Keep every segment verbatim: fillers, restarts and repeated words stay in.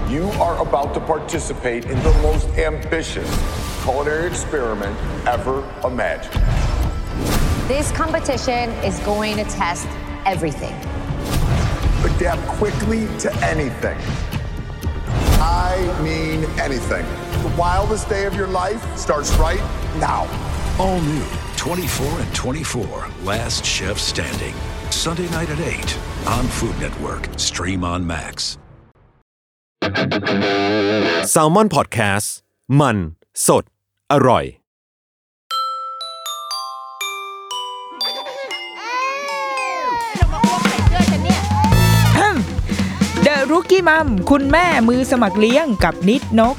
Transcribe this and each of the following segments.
You are about to participate in the most ambitious culinary experiment ever imagined. This competition is going to test everything. Adapt quickly to anything. I mean anything. The wildest day of your life starts right now. All new twenty-four and twenty-four Last Chef Standing. Sunday night at eight on Food Network. Stream on Max. Salmon Podcast มันสดอร่อย The Rookie Mom คุณแม่มือสมัครเลี้ยงกับนิดนก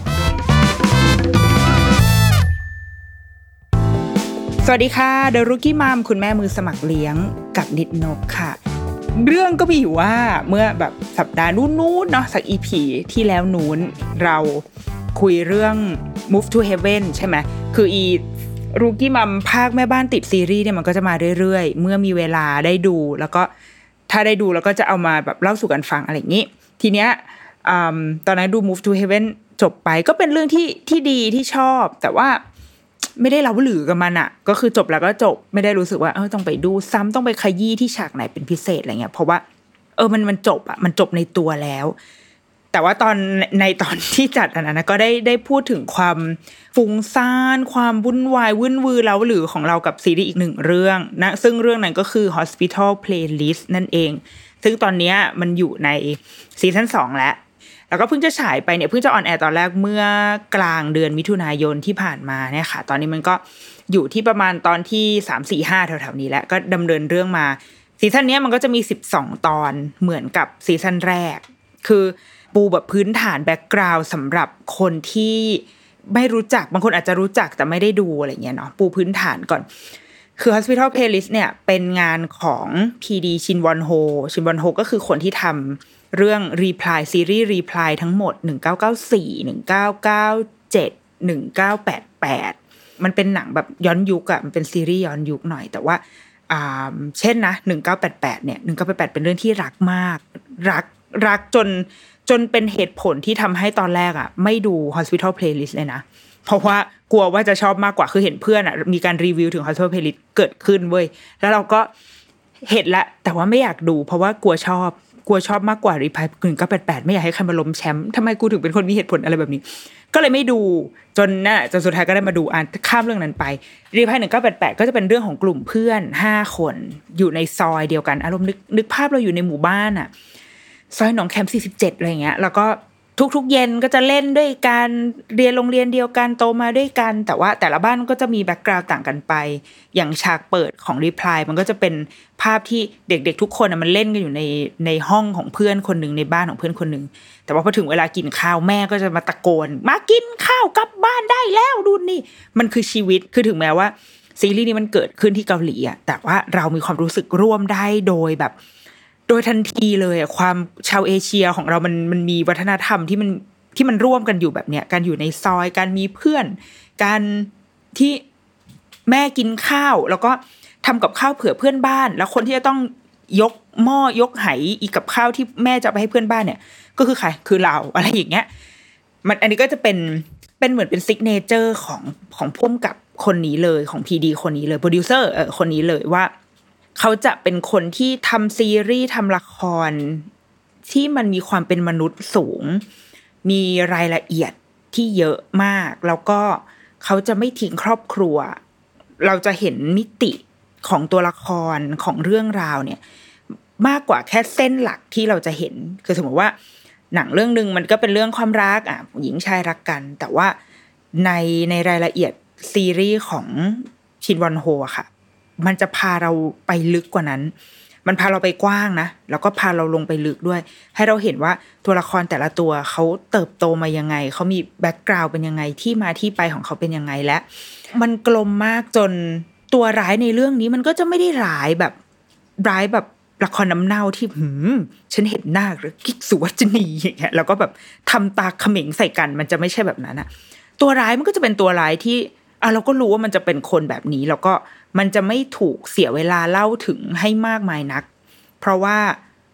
สวัสดีค่ะ The Rookie Mom คุณแม่มือสมัครเลี้ยงกับนิดนกค่ะเรื่องก็มีอยู่ว่าเมื่อแบบสัปดาห์นู้นๆเนาะสัก อี พี ที่แล้วนู้นเราคุยเรื่อง Move to Heaven ใช่ไหมคืออี Rookie Mom ภาคแม่บ้านติดซีรีส์เนี่ยมันก็จะมาเรื่อยๆเมื่อมีเวลาได้ดูแล้วก็ถ้าได้ดูแล้วก็จะเอามาแบบเล่าสู่กันฟังอะไรอย่างนี้ทีเนี้ยอ่าตอนนั้นดู Move to Heaven จบไปก็เป็นเรื่องที่ที่ดีที่ชอบแต่ว่าไม่ได้เล่าหลือกับมันอ่ะก็คือจบแล้วก็จบไม่ได้รู้สึกว่าเออต้องไปดูซ้ำต้องไปขยี้ที่ฉากไหนเป็นพิเศษอะไรเงี้ยเพราะว่าเออมันมันจบอ่ะมันจบในตัวแล้วแต่ว่าตอนในตอนที่จัดอันนั้นก็ได้ได้พูดถึงความฟุ้งซ่านความวุ่นวายวุ่นวือเล่าหลือของเรากับซีรีส์อีกหนึ่งเรื่องนะซึ่งเรื่องนั้นก็คือ Hospital Playlist นั่นเองซึ่งตอนนี้มันอยู่ในซีซั่นสองแล้วแล้วก็เพิ่งจะฉายไปเนี่ยเพิ่งจะออนแอร์ตอนแรกเมื่อกลางเดือนมิถุนายนที่ผ่านมาเนี่ยค่ะตอนนี้มันก็อยู่ที่ประมาณตอนที่สาม สี่ ห้าแถวๆนี้แล้วก็ดำเนินเรื่องมาซีซั่นนี้มันก็จะมีสิบสองตอนเหมือนกับซีซั่นแรกคือปูแบบพื้นฐานแบ็คกราวด์สำหรับคนที่ไม่รู้จักบางคนอาจจะรู้จักแต่ไม่ได้ดูอะไรเงี้ยเนาะปูพื้นฐานก่อนคือ Hospital Playlist เนี่ยเป็นงานของ พี ดี ชินวอนโฮชินวอนโฮก็คือคนที่ทำเรื่อง Reply ซีรีส์ Reply ทั้งหมดหนึ่งเก้าเก้าสี่ หนึ่งเก้าเก้าเจ็ด หนึ่งเก้าแปดแปดมันเป็นหนังแบบย้อนยุคอ่ะมันเป็นซีรีส์ย้อนยุคหน่อยแต่ว่าอ่าเช่นนะหนึ่งเก้าแปดแปดเนี่ยหนึ่งเก้าแปดแปดเป็นเรื่องที่รักมากรักรักจนจนเป็นเหตุผลที่ทำให้ตอนแรกอ่ะไม่ดู Hospital Playlist เลยนะเพราะว่ากลัวว่าจะชอบมากกว่าคือเห็นเพื่อนอ่ะมีการรีวิวถึง Hospital Playlist เกิดขึ้นเว้ยแล้วเราก็เห็นละแต่ว่าไม่อยากดูเพราะว่ากลัวชอบกลัวชอบมากกว่า Reply หนึ่งเก้าแปดแปดไม่อยากให้ใครมาล้มแชมป์ทำไมกูถึงเป็นคนมีเหตุผลอะไรแบบนี้ก็เลยไม่ดูจนน่ะจนสุดท้ายก็ได้มาดูอ่านข้ามเรื่องนั้นไป Reply หนึ่งเก้าแปดแปดก็จะเป็นเรื่องของกลุ่มเพื่อนห้าคนอยู่ในซอยเดียวกันอารมณ์นึกนึกภาพเราอยู่ในหมู่บ้านอ่ะซอยหนองแคมสี่สิบเจ็ดอะไรอย่างเงี้ยแล้วก็ทุกๆเย็นก็จะเล่นด้วยกันเรียนโรงเรียนเดียวกันโตมาด้วยกันแต่ว่าแต่ละบ้านก็จะมีแบ็คกราวด์ต่างกันไปอย่างฉากเปิดของ Reply มันก็จะเป็นภาพที่เด็กๆทุกคนน่ะมันเล่นกันอยู่ในในห้องของเพื่อนคนนึงในบ้านของเพื่อนคนนึงแต่ว่าพอถึงเวลากินข้าวแม่ก็จะมาตะโกนมากินข้าวกลับบ้านได้แล้วดูนี่มันคือชีวิตคือถึงแม้ว่าซีรีส์นี้มันเกิดขึ้นที่เกาหลีอ่ะแต่ว่าเรามีความรู้สึกร่วมได้โดยแบบโดยทันทีเลยอ่ะความชาวเอเชียของเรามันมันมีวัฒนธรรมที่มันที่มันร่วมกันอยู่แบบเนี้ยการอยู่ในซอยการมีเพื่อนการที่แม่กินข้าวแล้วก็ทำกับข้าวเผื่อเพื่อนบ้านแล้วคนที่จะต้องยกหม้อยกไหอีกกับข้าวที่แม่จะไปให้เพื่อนบ้านเนี่ยก็คือใครคือเราอะไรอย่างเงี้ยมันอันนี้ก็จะเป็นเป็นเหมือนเป็นซิกเนเจอร์ของของพุ่มกับคนนี้เลยของ พี ดี คนนี้เลยโปรดิวเซอร์เออคนนี้เลยว่าเขาจะเป็นคนที่ทำซีรีส์ทำละครที่มันมีความเป็นมนุษย์สูงมีรายละเอียดที่เยอะมากแล้วก็เขาจะไม่ทิ้งครอบครัวเราจะเห็นมิติของตัวละครของเรื่องราวเนี่ยมากกว่าแค่เส้นหลักที่เราจะเห็นคือสมมติว่าหนังเรื่องนึงมันก็เป็นเรื่องความรักอ่ะหญิงชายรักกันแต่ว่าในในรายละเอียดซีรีส์ของชินวอนโฮอะค่ะมันจะพาเราไปลึกกว่านั้นมันพาเราไปกว้างนะแล้วก็พาเราลงไปลึกด้วยให้เราเห็นว่าตัวละครแต่ละตัวเขาเติบโตมายังไงเขามีแบ็คกราวด์เป็นยังไงที่มาที่ไปของเขาเป็นยังไงและมันกลมมากจนตัวร้ายในเรื่องนี้มันก็จะไม่ได้ร้ายแบบร้ายแบบละครน้ำเน่าที่หืมฉันเห็นหน้าหรือกิ๊กสุวรรณีอย่างเงี้ยแล้วก็แบบทำตาเขม็งใส่กันมันจะไม่ใช่แบบนั้นอะตัวร้ายมันก็จะเป็นตัวร้ายที่อ่ะเราก็รู้ว่ามันจะเป็นคนแบบนี้แล้วก็มันจะไม่ถูกเสียเวลาเล่าถึงให้มากมายนักเพราะว่าพ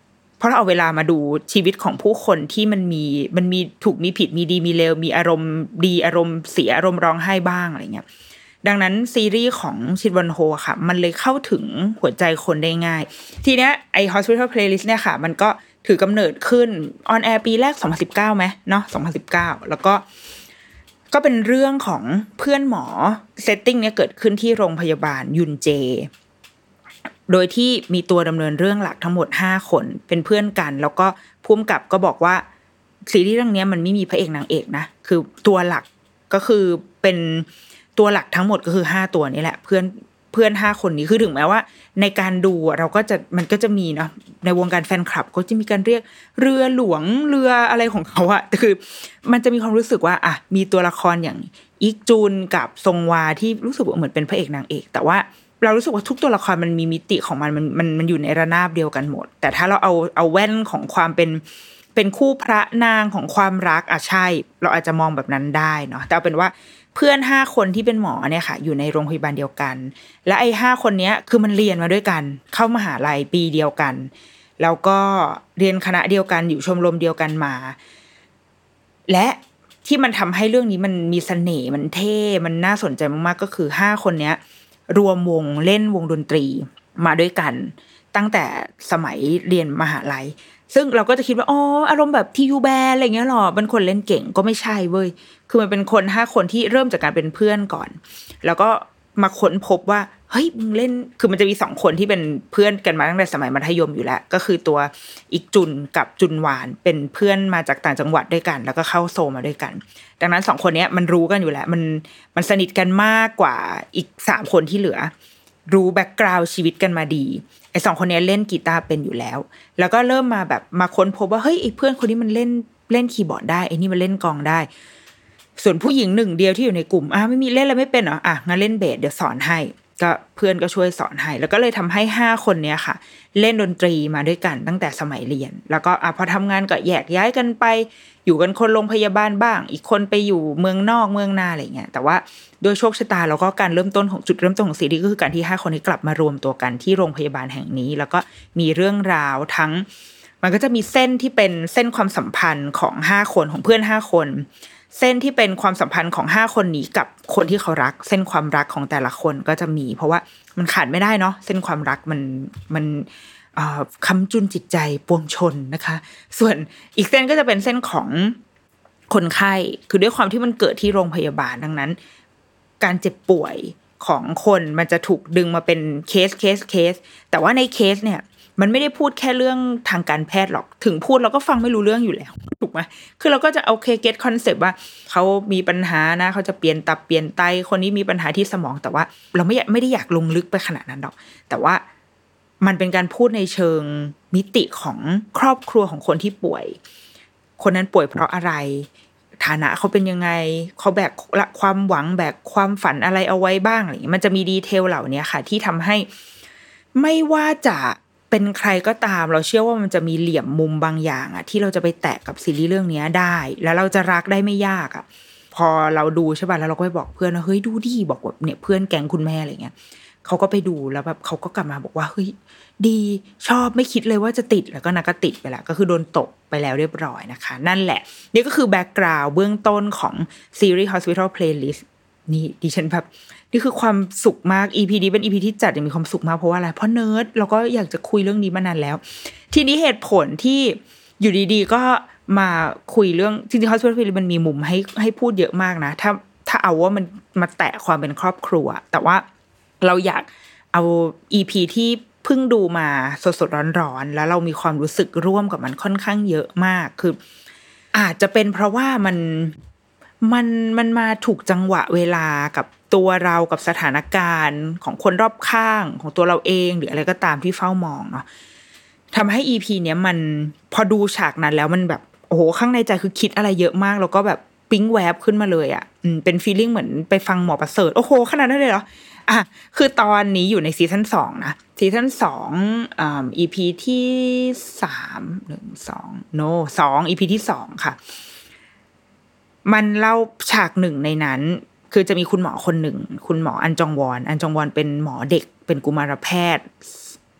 ราะเราเอาเวลามาดูชีวิตของผู้คนที่มันมีมันมีถูกมีผิดมีดีมีเลวมีอารมณ์ดีอารมณ์เสียอารมณ์ร้องไห้บ้างอะไรเงี้ยดังนั้นซีรีส์ของชินวอนโฮค่ะมันเลยเข้าถึงหัวใจคนได้ง่ายทีเนี้ยไอ้ Hospital Playlist เนี่ยค่ะมันก็ถือกำเนิดขึ้นออนแอร์ปีแรกสองพันสิบเก้ามั้ยเนาะสองพันสิบเก้าแล้วก็ก็เป็นเรื่องของเพื่อนหมอเซตติ้งเนี่ยเกิดขึ้นที่โรงพยาบาลยุนเจโดยที่มีตัวดำเนินเรื่องหลักทั้งหมดห้าคนเป็นเพื่อนกันแล้วก็ผู้กำกับก็บอกว่าซีรีส์เรื่องนี้มันไม่มีพระเอกนางเอกนะคือตัวหลักก็คือเป็นตัวหลักทั้งหมดก็คือห้าตัวนี้แหละเพื่อนเพื่อนห้าคนนี้คือถึงแม้ว่าในการดูเราก็จะมันก็จะมีเนาะในวงการแฟนคลับก็จะมีการเรียกเรือหลวงเรืออะไรของเขาอะแต่คือมันจะมีความรู้สึกว่าอ่ะมีตัวละครอย่างอิกจุนกับซงวาที่รู้สึกว่าเหมือนเป็นพระเอกนางเอกแต่ว่าเรารู้สึกว่าทุกตัวละครมันมีมิติของมันมันมันมันอยู่ในระนาบเดียวกันหมดแต่ถ้าเราเอาเอาแว่นของความเป็นเป็นคู่พระนางของความรักอ่ะใช่เราอาจจะมองแบบนั้นได้เนาะแต่เอาเป็นว่าเพื่อนห้าคนที่เป็นหมอเนี่ยค่ะอยู่ในโรงพยาบาลเดียวกันและไอ้ห้าคนเนี้ยคือมันเรียนมาด้วยกันเข้ามหาลัยปีเดียวกันแล้วก็เรียนคณะเดียวกันอยู่ชมรมเดียวกันมาและที่มันทำให้เรื่องนี้มันมีเสน่ห์มันเท่มันน่าสนใจมากๆก็คือห้าคนเนี้ยรวมวงเล่นวงดนตรีมาด้วยกันตั้งแต่สมัยเรียนมหาลัยซึ่งเราก็จะคิดว่าอ๋ออารมณ์แบบทียูแบนอะไรเงี้ยหรอเป็นคนเล่นเก่งก็ไม่ใช่เว้ยคือมันเป็นคนห้าคนที่เริ่มจากการเป็นเพื่อนก่อนแล้วก็มาค้นพบว่าเฮ้ยมึงเล่นคือมันจะมีสองคนที่เป็นเพื่อนกันมาตั้งแต่สมัยมัธยมอยู่แล้วก็คือตัวอิกจุนกับจุนหวานเป็นเพื่อนมาจากต่างจังหวัดด้วยกันแล้วก็เข้าโซมาด้วยกันดังนั้นสองคนนี้มันรู้กันอยู่แล้วมันมันสนิทกันมากกว่าอีกสามคนที่เหลือรู้แบ็คกราวด์ชีวิตกันมาดีไอ้สองคนนี้เล่นกีตาร์เป็นอยู่แล้วแล้วก็เริ่มมาแบบมาค้นพบว่าเฮ้ยไอ้เพื่อนคนนี้มันเล่นเล่นคีย์บอร์ดได้ไอ้นี่มันเล่นกลองได้ส่วนผู้หญิงหนึ่งเดียวที่อยู่ในกลุ่มอ่ะไม่มีเล่นอะไรไม่เป็นเหรออ่ะงั้นเล่นเบสเดี๋ยวสอนให้ก็เพื่อนก็ช่วยสอนให้แล้วก็เลยทำให้ห้าคนเนี้ยค่ะเล่นดนตรีมาด้วยกันตั้งแต่สมัยเรียนแล้วก็อ่ะพอทำงานก็แยกย้ายกันไปอยู่กันคนโรงพยาบาลบ้างอีกคนไปอยู่เมืองนอกเมืองนาอะไรเงี้ยแต่ว่าโดยโชคชะตาแล้วก็การเริ่มต้นของจุดเริ่มต้นของซีรีส์ก็คือการที่ห้าคนนี้กลับมารวมตัวกันที่โรงพยาบาลแห่งนี้แล้วก็มีเรื่องราวทั้งมันก็จะมีเส้นที่เป็นเส้นความสัมพันธ์ของห้าคนของเพื่อนห้าคนเส้นที่เป็นความสัมพันธ์ของห้าคนนี้กับคนที่เขารักเส้นความรักของแต่ละคนก็จะมีเพราะว่ามันขาดไม่ได้เนาะเส้นความรักมันมันเอ่อค้ำจุนจิตใจปวงชนนะคะส่วนอีกเส้นก็จะเป็นเส้นของคนไข้คือด้วยความที่มันเกิดที่โรงพยาบาลดังนั้นการเจ็บป่วยของคนมันจะถูกดึงมาเป็นเคสเคสเคสแต่ว่าในเคสเนี่ยมันไม่ได้พูดแค่เรื่องทางการแพทย์หรอกถึงพูดเราก็ฟังไม่รู้เรื่องอยู่แล้วถูกไหมคือเราก็จะโอเคเก็ตคอนเซปต์ว่าเขามีปัญหานะเขาจะเปลี่ยนตับเปลี่ยนไตคนนี้มีปัญหาที่สมองแต่ว่าเราไม่ไม่ได้อยากลงลึกไปขนาดนั้นหรอกแต่ว่ามันเป็นการพูดในเชิงมิติของครอบครัวของคนที่ป่วยคนนั้นป่วยเพราะอะไรฐานะเขาเป็นยังไงเขาแบกความหวังแบกความฝันอะไรเอาไว้บ้างอะไรอย่างเงี้ยมันจะมีดีเทลเหล่านี้ค่ะที่ทำให้ไม่ว่าจะเป็นใครก็ตามเราเชื่อว่ามันจะมีเหลี่ยมมุมบางอย่างอ่ะที่เราจะไปแตะกับซีรีส์เรื่องนี้ได้แล้วเราจะรักได้ไม่ยากอ่ะพอเราดูใช่ป่ะแล้วเราก็ไปบอกเพื่อนว่าเฮ้ยดูดิบอกว่าเนี่ยเพื่อนแก๊งคุณแม่อะไรเงี้ยเขาก็ไปดูแล้วแบบเขาก็กลับมาบอกว่าเฮ้ยดีชอบไม่คิดเลยว่าจะติดแล้วก็นักก็ติดไปแล้วก็คือโดนตกไปแล้วเรียบร้อยนะคะนั่นแหละนี่ก็คือแบ็คกราวด์เบื้องต้นของซีรีส์ Hospital Playlist นี่ดิฉันแบบนี่คือความสุขมาก อี พี นี้เป็น อี พี ที่จัดอย่างมีความสุขมากเพราะว่าอะไรเพราะเนิร์ดเราก็อยากจะคุยเรื่องนี้มานานแล้วทีนี้เหตุผลที่อยู่ดีๆก็มาคุยเรื่องจริงๆ Hospital Playlist มันมีมุมให้ให้พูดเยอะมากนะถ้าถ้าเอาว่ามันมาแตะความเป็นครอบครัวแต่ว่าเราอยากเอา อี พี ที่เพิ่งดูมาสดๆร้อนๆแล้วเรามีความรู้สึกร่วมกับมันค่อนข้างเยอะมากคืออาจจะเป็นเพราะว่ามันมันมันมาถูกจังหวะเวลากับตัวเรากับสถานการณ์ของคนรอบข้างของตัวเราเองหรืออะไรก็ตามที่เฝ้ามองเนาะทำให้ อี พี เนี้ยมันพอดูฉากนั้นแล้วมันแบบโอ้โหข้างในใจคือคิดอะไรเยอะมากแล้วก็แบบปิ๊งแวบขึ้นมาเลยอ่ะอืมเป็นฟีลลิ่งเหมือนไปฟังหมอประเสริฐโอ้โหขนาดนั้นเลยเหรออ่ะคือตอนนี้อยู่ในซีซั่นสองนะซีซั่นสองอ่า อี พี ที่สาม หนึ่ง สอง no สอง อี พี ที่สองค่ะมันเล่าฉากหนึ่งในนั้นคือจะมีคุณหมอคนหนึ่งคุณหมออันจองวอนอันจองวอนเป็นหมอเด็กเป็นกุมารแพทย์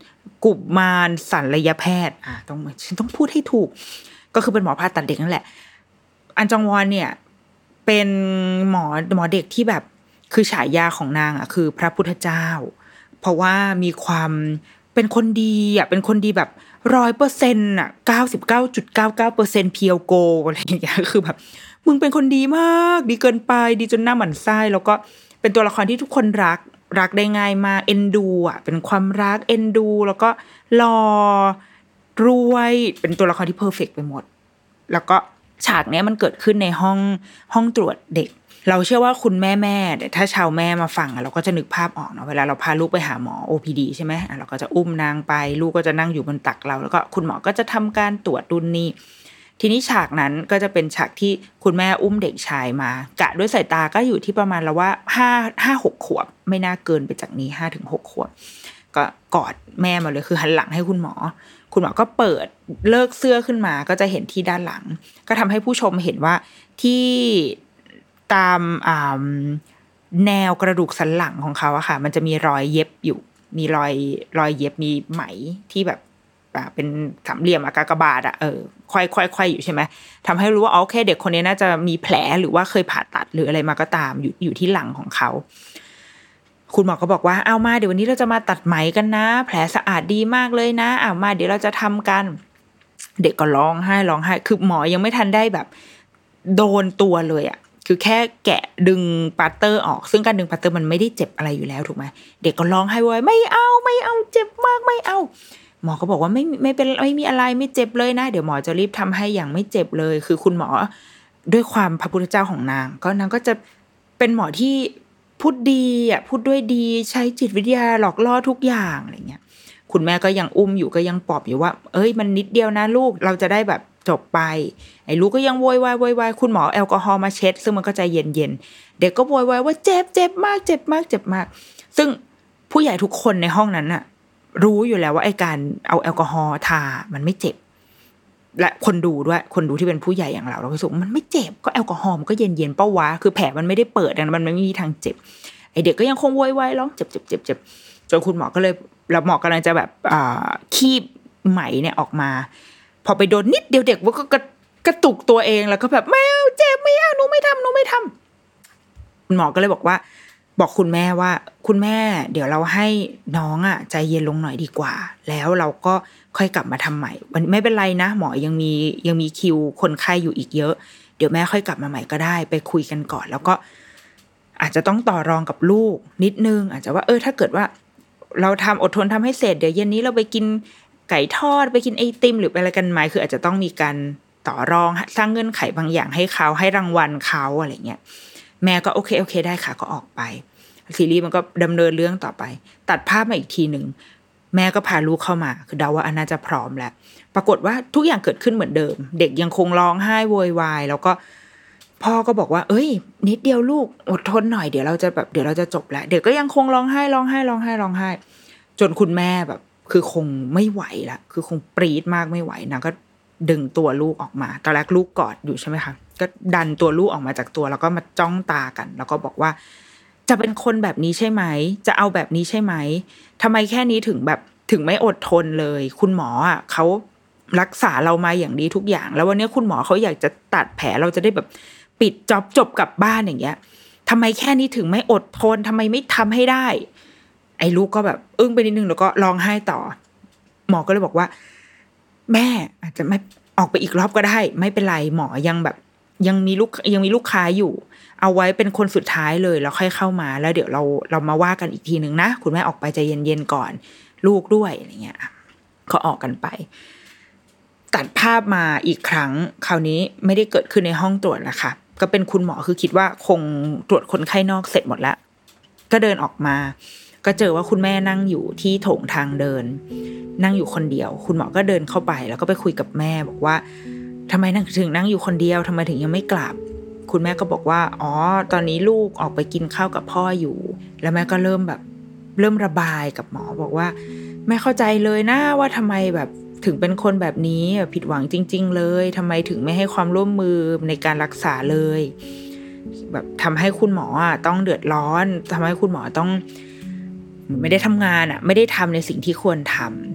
กุมารศัลยแพทย์อ่ะต้องฉันต้องพูดให้ถูกก็คือเป็นหมอผ่าตัดเด็กนั่นแหละอันจองวอนเนี่ยเป็นหมอหมอเด็กที่แบบคือฉายาของนางอ่ะคือพระพุทธเจ้าเพราะว่ามีความเป็นคนดีอ่ะเป็นคนดีแบบร้อยเปอร์เซ็นต์อ่ะเก้าสิบเก้าจุดเก้าเก้าเปอร์เซ็นต์เพียวโกอะไรอย่างเงี้ยคือแบบมึงเป็นคนดีมากดีเกินไปดีจนหน้าหมั่นไส้แล้วก็เป็นตัวละครที่ทุกคนรักรักได้ง่ายมากเอ็นดูอ่ะเป็นความรักเอ็นดูแล้วก็หล่อรวยเป็นตัวละครที่เพอร์เฟกต์ไปหมดแล้วก็ฉากเนี้ยมันเกิดขึ้นในห้องห้องตรวจเด็กเราเชื่อว่าคุณแม่แม่ถ้าชาวแม่มาฟังเราก็จะนึกภาพออกเนาะเวลาเราพาลูกไปหาหมอ โอ พี ดี ใช่ไหมเราก็จะอุ้มนางไปลูกก็จะนั่งอยู่บนตักเราแล้วก็คุณหมอก็จะทำการตรวจดุลนี่ทีนี้ฉากนั้นก็จะเป็นฉากที่คุณแม่อุ้มเด็กชายมากะด้วยสายตาก็อยู่ที่ประมาณแล้วว่าห้า ห้า หกขวบไม่น่าเกินไปจากนี้ ห้าถึงหกขวบก็กอดแม่มาเลยคือหันหลังให้คุณหมอคุณหมอก็เปิดเลิกเสื้อขึ้นมาก็จะเห็นที่ด้านหลังก็ทำให้ผู้ชมเห็นว่าที่ตามแนวกระดูกสันหลังของเขาอะค่ะมันจะมีรอยเย็บอยู่มีรอยรอยเย็บมีไหมที่แบบเป็นสามเหลี่ยมอากากบาทอะเออค่อยๆๆอยู่ใช่ไหมทำให้รู้ว่าอ๋อโอเคเด็กคนนี้น่าจะมีแผลหรือว่าเคยผ่าตัดหรืออะไรมาก็ตามอยู่อยู่ที่หลังของเขาคุณหมอก็บอกว่าเอามาเดี๋ยววันนี้เราจะมาตัดไหมกันนะแผลสะอาดดีมากเลยนะเอามาเดี๋ยวเราจะทำกันเด็กก็ร้องไห้ร้องไห้คือหมอยังไม่ทันได้แบบโดนตัวเลยอะคือแค่แกะดึงปัตเตอร์ออกซึ่งการดึงปัตเตอร์มันไม่ได้เจ็บอะไรอยู่แล้วถูกไหมเด็กก็ร้องไห้ว่าไม่เอาไม่เอาเจ็บมากไม่เอาหมอก็บอกว่าไม่ไม่เป็นไม่มีอะไรไม่เจ็บเลยนะเดี๋ยวหมอจะรีบทำให้อย่างไม่เจ็บเลยคือคุณหมอด้วยความพระพุทธเจ้าของนางก็นางก็จะเป็นหมอที่พูดดีอ่ะพูดด้วยดีใช้จิตวิทยาหลอกล่อทุกอย่างอะไรเงี้ยคุณแม่ก็ยังอุ้มอยู่ก็ยังปลอบอยู่ว่าเอ้ยมันนิดเดียวนะลูกเราจะได้แบบจบไปไอ้ลูกก็ยังโวยวายโวยวายคุณหมอแอลกอฮอล์มาเช็ดซึ่งมันก็ใจเย็นๆเด็กก็โวยวายว่าเจ็บเจ็บมากเจ็บมากเจ็บมากซึ่งผู้ใหญ่ทุกคนในห้องนั้นน่ะรู้อยู่แล้วว่าไอ้การเอาแอลกอฮอล์ทามันไม่เจ็บและคนดูด้วยคนดูที่เป็นผู้ใหญ่อย่างเราเราก็รู้สึกมันไม่เจ็บก็แอลกอฮอล์มันก็เย็นๆเป้าวะคือแผลมันไม่ได้เปิดดังนั้นมันไม่มีทางเจ็บไอ้เด็กก็ยังคงโวยวายร้องเจ็บเจ็บเจ็บเจ็บจนคุณหมอก็เลยแล้วหมอกำลังจะแบบอ่าคีบไหมเนี่ยออกมาพอไปโดนนิดเดียวเด็กมันก็กระตุกตัวเองแล้วก็แบบไม่เอาเจ็บไม่เอาหนูไม่ทำหนูไม่ทำคุณหมอก็เลยบอกว่าบอกคุณแม่ว่าคุณแม่เดี๋ยวเราให้น้องอ่ะใจเย็นลงหน่อยดีกว่าแล้วเราก็ค่อยกลับมาทำใหม่วันไม่เป็นไรนะหมอยังมียังมีคิวคนไข้อยู่อีกเยอะเดี๋ยวแม่ค่อยกลับมาใหม่ก็ได้ไปคุยกันก่อนแล้วก็อาจจะต้องต่อรองกับลูกนิดนึงอาจจะว่าเออถ้าเกิดว่าเราทำอดทนทำให้เสร็จเดี๋ยวเย็นนี้เราไปกินไก่ทอดไปกินไอติมหรืออะไรกันไหมคืออาจจะต้องมีการต่อรองสร้างเงื่อนไขบางอย่างให้เขาให้รางวัลเขาอะไรเงี้ยแม่ก็โอเคโอเคได้ค่ะก็ออกไปซีรีส์มันก็ดำเนินเรื่องต่อไปตัดภาพมาอีกทีหนึ่งแม่ก็พาลูกเข้ามาคือเดาว่าอันน่าจะพร้อมแล้วปรากฏว่าทุกอย่างเกิดขึ้นเหมือนเดิมเด็กยังคงร้องไห้โวยวายแล้วก็พ่อก็บอกว่าเอ้ยนิดเดียวลูกอดทนหน่อยเดี๋ยวเราจะแบบเดี๋ยวเราจะจบแล้วเด็กก็ยังคงร้องไห้ร้องไห้ร้องไห้ร้องไห้จนคุณแม่แบบคือคงไม่ไหวละคือคงปรี๊ดมากไม่ไหวนางก็ดึงตัวลูกออกมาตอนแรกลูกกอดอยู่ใช่ไหมคะก็ดันตัวลูกออกมาจากตัวแล้วก็มาจ้องตากันแล้วก็บอกว่าจะเป็นคนแบบนี้ใช่ไหมจะเอาแบบนี้ใช่ไหมทำไมแค่นี้ถึงแบบถึงไม่อดทนเลยคุณหมออ่ะเขารักษาเรามาอย่างดีทุกอย่างแล้ววันนี้คุณหมอเขาอยากจะตัดแผลเราจะได้แบบปิดจ็อบจบกลับบ้านอย่างเงี้ยทำไมแค่นี้ถึงไม่อดทนทำไมไม่ทำให้ได้ไอ้ลูกก็แบบอึ้งไปนิดนึงแล้วก็ร้องไห้ต่อหมอก็เลยบอกว่าแม่อาจจะไม่ออกไปอีกรอบก็ได้ไม่เป็นไรหมอยังแบบยังมีลูกยังมีลูกค้าอยู่เอาไว้เป็นคนสุดท้ายเลยแล้วค่อยเข้ามาแล้วเดี๋ยวเราเรามาว่ากันอีกทีนึงนะคุณแม่ออกไปใจเย็นๆก่อนลูกด้วยอะไรเงี้ยก็ออกกันไปตัดภาพมาอีกครั้งคราวนี้ไม่ได้เกิดขึ้นในห้องตรวจแล้วค่ะก็เป็นคุณหมอคือคิดว่าคงตรวจคนไข้นอกเสร็จหมดแล้วก็เดินออกมาก็เจอว่าคุณแม่นั่งอยู่ที่โถงทางเดินนั่งอยู่คนเดียวคุณหมอก็เดินเข้าไปแล้วก็ไปคุยกับแม่บอกว่าทำไมนั่งถึงนั่งอยู่คนเดียวทำไมถึงยังไม่กลับคุณแม่ก็บอกว่าอ๋อตอนนี้ลูกออกไปกินข้าวกับพ่ออยู่แล้วแม่ก็เริ่มแบบเริ่มระบายกับหมอบอกว่าแม่เข้าใจเลยนะว่าทำไมแบบถึงเป็นคนแบบนี้ผิดหวังจริงๆเลยทำไมถึงไม่ให้ความร่วมมือในการรักษาเลยแบบทำให้คุณหมออ่ะต้องเดือดร้อนทำให้คุณหมอต้องไม่ได้ทำงานอ่ะไม่ได้ทำในสิ่งที่ควรทำ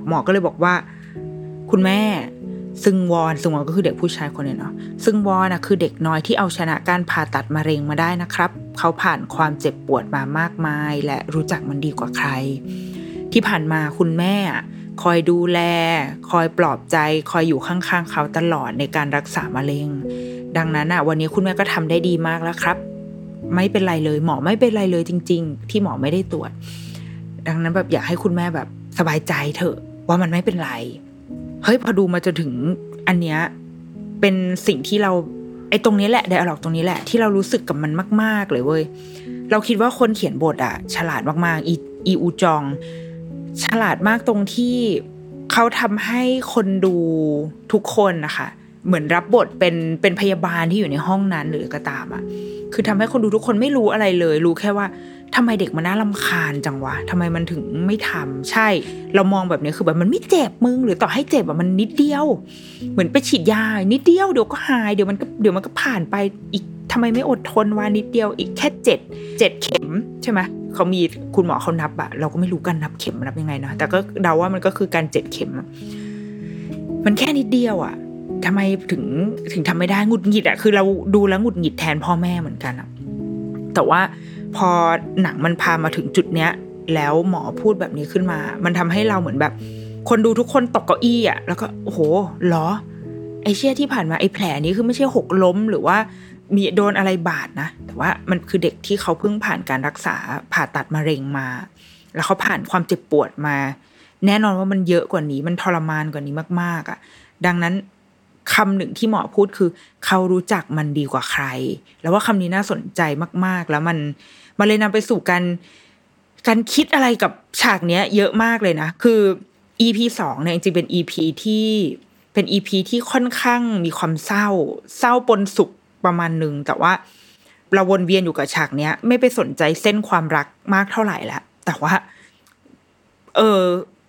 หมอก็เลยบอกว่าคุณแม่ซึงวอนซึงวอนก็คือเด็กผู้ชายคนนี้เนาะซึงวอนน่ะคือเด็กน้อยที่เอาชนะการผ่าตัดมะเร็งมาได้นะครับเขาผ่านความเจ็บปวดมามากมายและรู้จักมันดีกว่าใครที่ผ่านมาคุณแม่คอยดูแลคอยปลอบใจคอยอยู่ข้างๆเขาตลอดในการรักษามะเร็งดังนั้นอ่ะวันนี้คุณแม่ก็ทำได้ดีมากแล้วครับไม่เป็นไรเลยหมอไม่เป็นไรเลยจริงๆที่หมอไม่ได้ตรวจดังนั้นแบบอยากให้คุณแม่แบบสบายใจเถอะว่ามันไม่เป็นไรเฮ้ยพอดูมาจนถึงอันเนี้ยเป็นสิ่งที่เราไอ้ตรงนี้แหละไดอะล็อกตรงนี้แหละที่เรารู้สึกกับมันมากๆเลยเว้ยเราคิดว่าคนเขียนบทอ่ะฉลาดมากๆอีอีอูจองฉลาดมากตรงที่เขาทำให้คนดูทุกคนนะคะเหมือนรับบทเป็นเป็นพยาบาลที่อยู่ในห้องนั้นหรือก็ตามอ่ะคือทำให้คนดูทุกคนไม่รู้อะไรเลยรู้แค่ว่าทำไมเด็กมันน่ารำคาญจังวะทำไมมันถึงไม่ทำใช่เรามองแบบนี้คือแบบมันไม่เจ็บมึงหรือต่อให้เจ็บอะมันนิดเดียวเหมือนไปฉีดยานิดเดียวเดี๋ยวก็หายเดี๋ยวมันก็เดี๋ยวมันก็ผ่านไปอีกทำไมไม่อดทนวะนิดเดียวอีกแค่เจ็ดเจ็ดเข็มใช่ไหมเขามีคุณหมอเขานับอะเราก็ไม่รู้กันนับเข็มนับยังไงนะแต่ก็เดาว่ามันก็คือการเจ็ดเข็มมันแค่นิดเดียวอะทำไมถึงถึงทำไม่ได้หงุดหงิดอะคือเราดูแล้วหงุดหงิดแทนพ่อแม่เหมือนกันอะแต่ว่าพอหนังมันพามาถึงจุดเนี้ยแล้วหมอพูดแบบนี้ขึ้นมามันทำให้เราเหมือนแบบคนดูทุกคนตกเก้าอี้อ่ะแล้วก็โอ้โหเหรอไอ้เชี่ยที่ผ่านมาไอ้แผลนี้คือไม่ใช่หกล้มหรือว่ามีโดนอะไรบาดนะแต่ว่ามันคือเด็กที่เขาเพิ่งผ่านการรักษาผ่าตัดมะเร็งมาแล้วเขาผ่านความเจ็บปวดมาแน่นอนว่ามันเยอะกว่านี้มันทรมานกว่านี้มากๆอ่ะดังนั้นคำหนึ่งที่หมอพูดคือเขารู้จักมันดีกว่าใครแล้วว่าคำนี้น่าสนใจมากๆแล้วมันมันเลยนำไปสู่การการคิดอะไรกับฉากเนี้ยเยอะมากเลยนะคือ อี พี สองเนี่ยจริงๆเป็น อี พี ที่เป็น อี พี ที่ค่อนข้างมีความเศร้าเศร้าปนสุขประมาณนึงแต่ว่าเราวนเวียนอยู่กับฉากเนี้ยไม่ไปสนใจเส้นความรักมากเท่าไหร่แล้วแต่ว่าเออ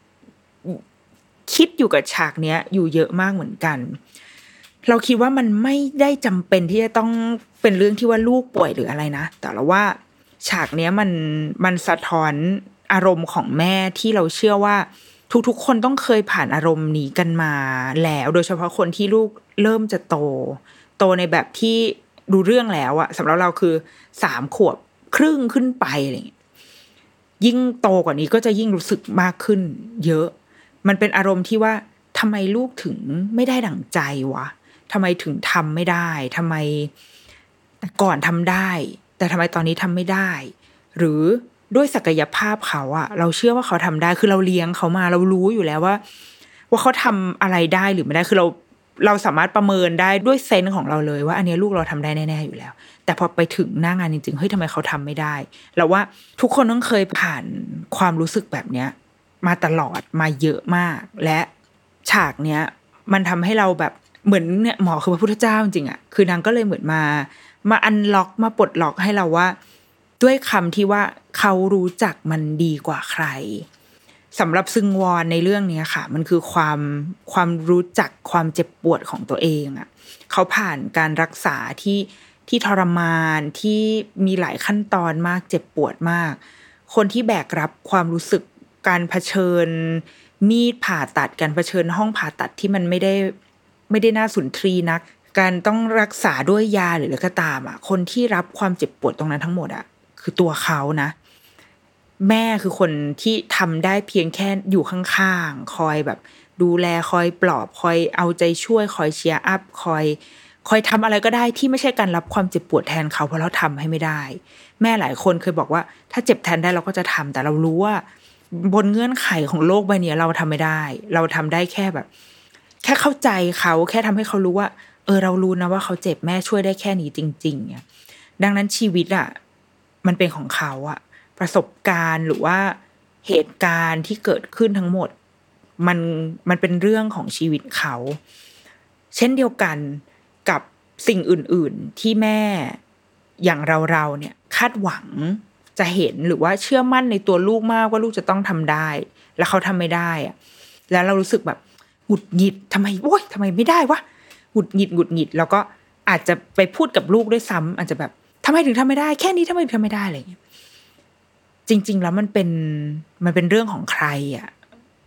คิดอยู่กับฉากเนี้ยอยู่เยอะมากเหมือนกันเราคิดว่ามันไม่ได้จำเป็นที่จะต้องเป็นเรื่องที่ว่าลูกป่วยหรืออะไรนะแต่เราว่าฉากเนี้ยมันมันสะท้อนอารมณ์ของแม่ที่เราเชื่อว่าทุกๆคนต้องเคยผ่านอารมณ์นี้กันมาแล้วโดยเฉพาะคนที่ลูกเริ่มจะโตโตในแบบที่รู้เรื่องแล้วอะสำหรับเราคือสามขวบครึ่งขึ้นไปอะไรอย่างเงี้ยยิ่งโตกว่านี้ก็จะยิ่งรู้สึกมากขึ้นเยอะมันเป็นอารมณ์ที่ว่าทำไมลูกถึงไม่ได้ดั่งใจวะทำไมถึงทำไม่ได้ทำไมแต่ก่อนทำได้แต่ทำไมตอนนี้ทำไม่ได้หรือด้วยศักยภาพเขาอะเราเชื่อว่าเขาทำได้คือเราเลี้ยงเขามาเรารู้อยู่แล้วว่าว่าเขาทำอะไรได้หรือไม่ได้คือเราเราสามารถประเมินได้ด้วยเซนส์ของเราเลยว่าอันนี้ลูกเราทำได้แน่ๆอยู่แล้วแต่พอไปถึงหน้างานจริงๆเฮ้ยทำไมเขาทำไม่ได้เราว่าทุกคนต้องเคยผ่านความรู้สึกแบบเนี้ยมาตลอดมาเยอะมากและฉากเนี้ยมันทำให้เราแบบเหมือนเนี่ยหมอคือพระพุทธเจ้าจริงๆอ่ะคือนางก็เลยเหมือนมามาอันล็อกมาปลดล็อกให้เราว่าด้วยคำที่ว่าเขารู้จักมันดีกว่าใครสำหรับซึงวอนในเรื่องนี้ค่ะมันคือความความรู้จักความเจ็บปวดของตัวเองอ่ะเขาผ่านการรักษาที่ที่ทรมานที่มีหลายขั้นตอนมากเจ็บปวดมากคนที่แบกรับความรู้สึกการเผชิญมีดผ่าตัดการเผชิญห้องผ่าตัดที่มันไม่ได้ไม่ได้น่าสุนทรีนักการต้องรักษาด้วยยาหรืออะไรก็ตามอ่ะคนที่รับความเจ็บปวดตรงนั้นทั้งหมดอ่ะคือตัวเขานะแม่คือคนที่ทำได้เพียงแค่อยู่ข้างๆคอยแบบดูแลคอยปลอบคอยเอาใจช่วยคอยเชียร์อัพคอยคอยทำอะไรก็ได้ที่ไม่ใช่การรับความเจ็บปวดแทนเขาเพราะเราทำให้ไม่ได้แม่หลายคนเคยบอกว่าถ้าเจ็บแทนได้เราก็จะทำแต่เรารู้ว่าบนเงื่อนไขของโลกใบนี้เราทำไม่ได้เราทำได้แค่แบบแค่เข้าใจเขาแค่ทำให้เขารู้ว่าเออเรารู้นะว่าเขาเจ็บแม่ช่วยได้แค่นี้จริงๆเนี่ยดังนั้นชีวิตอ่ะมันเป็นของเขาอ่ะประสบการณ์หรือว่าเหตุการณ์ที่เกิดขึ้นทั้งหมดมันมันเป็นเรื่องของชีวิตเขาเช่นเดียวกันกับสิ่งอื่นๆที่แม่อย่างเราๆเนี่ยคาดหวังจะเห็นหรือว่าเชื่อมั่นในตัวลูกมากว่าลูกจะต้องทำได้แล้วเขาทำไม่ได้อ่ะแล้วเรารู้สึกแบบหงุดหงิดทำไมโอ๊ยทำไมไม่ได้วะหงุดหงิดหงุดหงิดแล้วก็อาจจะไปพูดกับลูกด้วยซ้ำอาจจะแบบทำไมถึงทำไม่ได้แค่นี้ทำไมถึงทำไม่ได้อะไรอย่างเงี้ยจริงๆแล้วมันเป็นมันเป็นเรื่องของใครอ่ะม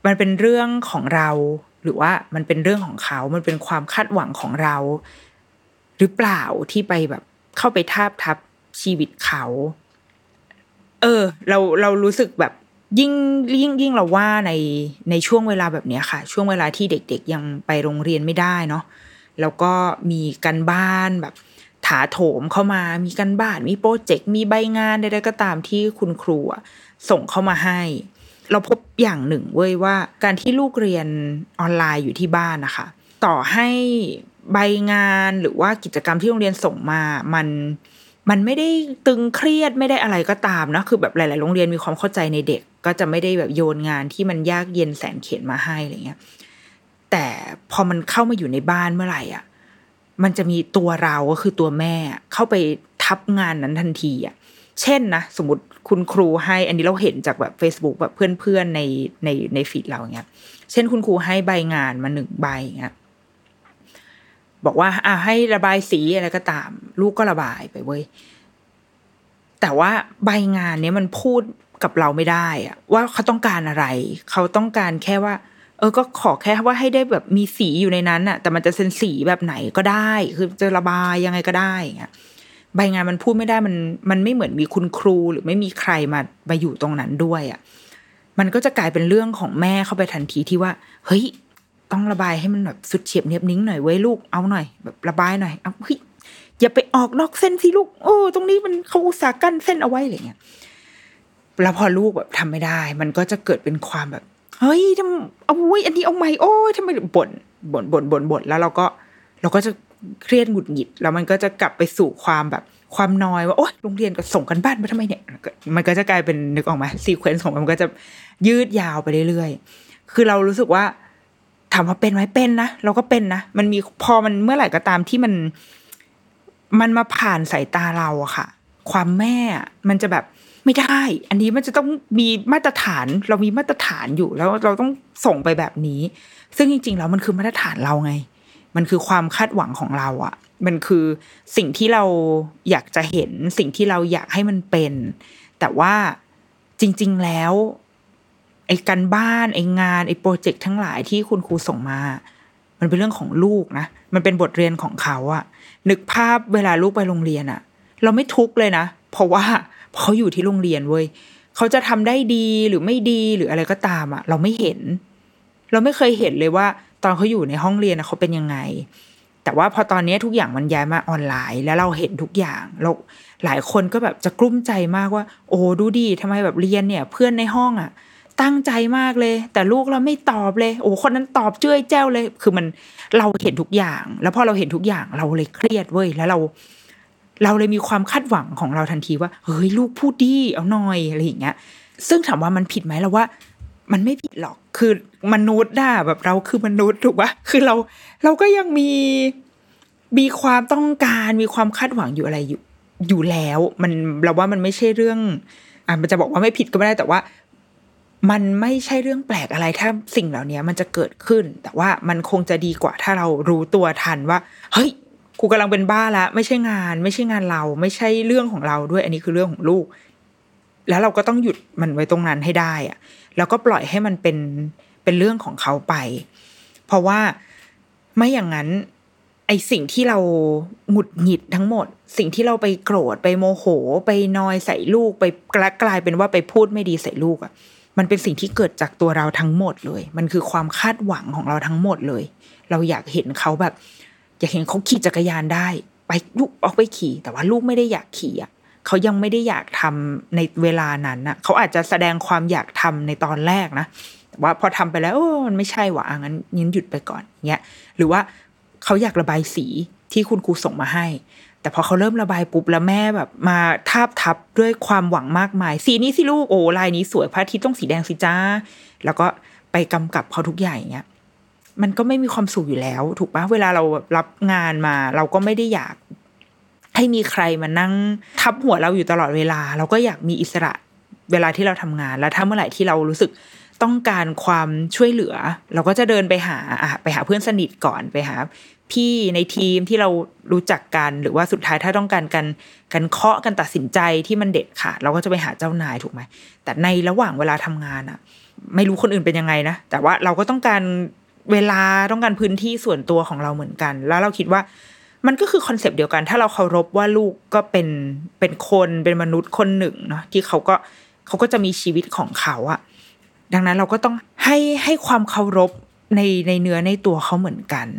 มันเป็นเรื่องของเราหรือว่ามันเป็นเรื่องของเขามันเป็นความคาดหวังของเราหรือเปล่าที่ไปแบบเข้าไปทาบทับชีวิตเขาเออเราเรารู้สึกแบบยิ่งยิ่งยิ่งเราว่าในในช่วงเวลาแบบนี้ค่ะช่วงเวลาที่เด็กๆยังไปโรงเรียนไม่ได้เนาะแล้วก็มีการบ้านแบบถาโถมเข้ามามีการบ้านมีโปรเจกต์มีใบงานใดๆก็ตามที่คุณครูส่งเข้ามาให้เราพบอย่างหนึ่งเว้ยว่าการที่ลูกเรียนออนไลน์อยู่ที่บ้านนะคะต่อให้ใบงานหรือว่ากิจกรรมที่โรงเรียนส่งมามันมันไม่ได้ตึงเครียดไม่ได้อะไรก็ตามนะคือแบบหลายๆโรงเรียนมีความเข้าใจในเด็กก็จะไม่ได้แบบโยนงานที่มันยากเย็นแสนเข็ญมาให้อะไรเงี้ยแต่พอมันเข้ามาอยู่ในบ้านเมื่อไหร่อ่ะมันจะมีตัวเราก็คือตัวแม่เข้าไปทับงานนั้นทันทีอ่ะเช่นนะสมมติคุณครูให้อันนี้เราเห็นจากแบบ Facebook แบบเพื่อนๆในในในฟีดเราอย่างเงี้ยเช่นคุณครูให้ใบงานมาหนึ่งใบอย่างเงี้ยบอกว่าอ่ะให้ระบายสีอะไรก็ตามลูกก็ระบายไปเว้ยแต่ว่าใบงานเนี้ยมันพูดกับเราไม่ได้อะว่าเขาต้องการอะไรเขาต้องการแค่ว่าเออก็ขอแค่ว่าให้ได้แบบมีสีอยู่ในนั้นน่ะแต่มันจะเป็นสีแบบไหนก็ได้คือจะระบายยังไงก็ได้อย่างเงี้ยใบงานมันพูดไม่ได้มันมันไม่เหมือนมีคุณครูหรือไม่มีใครมามาอยู่ตรงนั้นด้วยอ่ะมันก็จะกลายเป็นเรื่องของแม่เข้าไปทันทีที่ว่าเฮ้ยต้องระบายให้มันแบบสุดเฉียบเนียบนิ้งหน่อยเว้ยลูกเอาหน่อยแบบระบายหน่อยเอาเฮ้ยอย่าไปออกนอกเส้นสิลูกโอ้ตรงนี้มันเขาอุตส่าห์กั้นเส้นเอาไว้อะไรเงี้ยแล้วพอลูกแบบทำไม่ได้มันก็จะเกิดเป็นความแบบเฮ้ยทำเอาอุ้ยอันนี้เอาใหม่โอ้ยทำไมบ่นบ่นบ่นบ่นบ่นแล้วเราก็เราก็จะเครียดหงุดหงิดแล้วมันก็จะกลับไปสู่ความแบบความนอยว่าโอ๊ยโรงเรียนก็ส่งกันบ้านมาทำไมเนี่ยมันก็จะกลายเป็นนึกออกไหมซีเควนซ์ของมันก็จะยืดยาวไปเรื่อยๆคือเรารู้สึกว่าถามว่าเป็นไหมเป็นนะเราก็เป็นนะมันมีพอมันเมื่อไหร่ก็ตามที่มันมันมาผ่านสายตาเราอะค่ะความแม่มันจะแบบไม่ได้อันนี้มันจะต้องมีมาตรฐานเรามีมาตรฐานอยู่แล้วเราต้องส่งไปแบบนี้ซึ่งจริงๆแล้วมันคือมาตรฐานเราไงมันคือความคาดหวังของเราอะมันคือสิ่งที่เราอยากจะเห็นสิ่งที่เราอยากให้มันเป็นแต่ว่าจริงๆแล้วไอ้การบ้านไอ้งานไอ้โปรเจกต์ทั้งหลายที่คุณครูส่งมามันเป็นเรื่องของลูกนะมันเป็นบทเรียนของเขาอะนึกภาพเวลาลูกไปโรงเรียนอะเราไม่ทุกข์เลยนะเพราะว่าเขาอยู่ที่โรงเรียนเว้ยเขาจะทำได้ดีหรือไม่ดีหรืออะไรก็ตามอะเราไม่เห็นเราไม่เคยเห็นเลยว่าตอนเขาอยู่ในห้องเรียนเขาเป็นยังไงแต่ว่าพอตอนนี้ทุกอย่างมันย้ายมาออนไลน์แล้วเราเห็นทุกอย่างเราหลายคนก็แบบจะกลุ้มใจมากว่าโอ้ดูดิทำไมแบบเรียนเนี่ยเพื่อนในห้องอะตั้งใจมากเลยแต่ลูกเราไม่ตอบเลยโอ้คนนั้นตอบเจ้ยแจ้วเลยคือมันเราเห็นทุกอย่างแล้วพอเราเห็นทุกอย่างเราเลยเครียดเว้ยแล้วเราเราเลยมีความคาดหวังของเราทันทีว่าเฮ้ยลูกพูดดีเอาหน่อยอะไรอย่างเงี้ยซึ่งถามว่ามันผิดไหมเราว่ามันไม่ผิดหรอกคือมนุษย์น่ะแบบเราคือมนุษย์ถูกปะคือเราเราก็ยังมีมีความต้องการมีความคาดหวังอยู่อะไรอยู่อยู่แล้วมันเราว่ามันไม่ใช่เรื่องอ่ะมันจะบอกว่าไม่ผิดก็ไม่ได้แต่ว่ามันไม่ใช่เรื่องแปลกอะไรถ้าสิ่งเหล่านี้มันจะเกิดขึ้นแต่ว่ามันคงจะดีกว่าถ้าเรารู้ตัวทันว่าเฮ้ยกูกำลังเป็นบ้าแล้วไม่ใช่งานไม่ใช่งานเราไม่ใช่เรื่องของเราด้วยอันนี้คือเรื่องของลูกแล้วเราก็ต้องหยุดมันไว้ตรงนั้นให้ได้อะแล้วก็ปล่อยให้มันเป็นเป็นเรื่องของเขาไปเพราะว่าไม่อย่างนั้นไอสิ่งที่เราหงุดหงิดทั้งหมดสิ่งที่เราไปโกรธไปโมโหไปนอยใส่ลูกไปกลายเป็นว่าไปพูดไม่ดีใส่ลูกอ่ะมันเป็นสิ่งที่เกิดจากตัวเราทั้งหมดเลยมันคือความคาดหวังของเราทั้งหมดเลยเราอยากเห็นเขาแบบอยากเห็นเขาขี่จักรยานได้ไปลูกออกไปขี่แต่ว่าลูกไม่ได้อยากขี่อ่ะเขายังไม่ได้อยากทำในเวลานั้นน่ะเขาอาจจะแสดงความอยากทำในตอนแรกนะแต่ว่าพอทำไปแล้วโอ้มันไม่ใช่ว่ะงั้นงั้นหยุดไปก่อนเงี้ยหรือว่าเขาอยากระบายสีที่คุณครูส่งมาให้แต่พอเขาเริ่มระบายปุ๊บแล้วแม่แบบมาทาบทับด้วยความหวังมากมายสีนี้สิลูกโอ้ลายนี้สวยพระอาทิตย์ต้องสีแดงสิจ้าแล้วก็ไปกำกับเขาทุกอย่างเงี้ยมันก็ไม่มีความสุขอยู่แล้วถูกปะเวลาเรารับงานมาเราก็ไม่ได้อยากให้มีใครมานั่งทับหัวเราอยู่ตลอดเวลาเราก็อยากมีอิสระเวลาที่เราทำงานแล้วถ้าเมื่อไหร่ที่เรารู้สึกต้องการความช่วยเหลือเราก็จะเดินไปหาอ่ะไปหาเพื่อนสนิทก่อนไปหาพี่ในทีมที่เรารู้จักกันหรือว่าสุดท้ายถ้าต้องการกันกันเคาะกันตัดสินใจที่มันเด็ดขาดเราก็จะไปหาเจ้านายถูกไหมแต่ในระหว่างเวลาทำงานอ่ะไม่รู้คนอื่นเป็นยังไงนะแต่ว่าเราก็ต้องการเวลาต้องการพื้นที่ส่วนตัวของเราเหมือนกันแล้วเราคิดว่ามันก็คือคอนเซปต์เดียวกันถ้าเราเคารพว่าลูกก็เป็นเป็นคนเป็นมนุษย์คนหนึ่งเนาะที่เขาก็เขาก็จะมีชีวิตของเขาอะดังนั้นเราก็ต้องให้ให้ความเคารพในในเนื้อในตัวเขาเหมือนกัน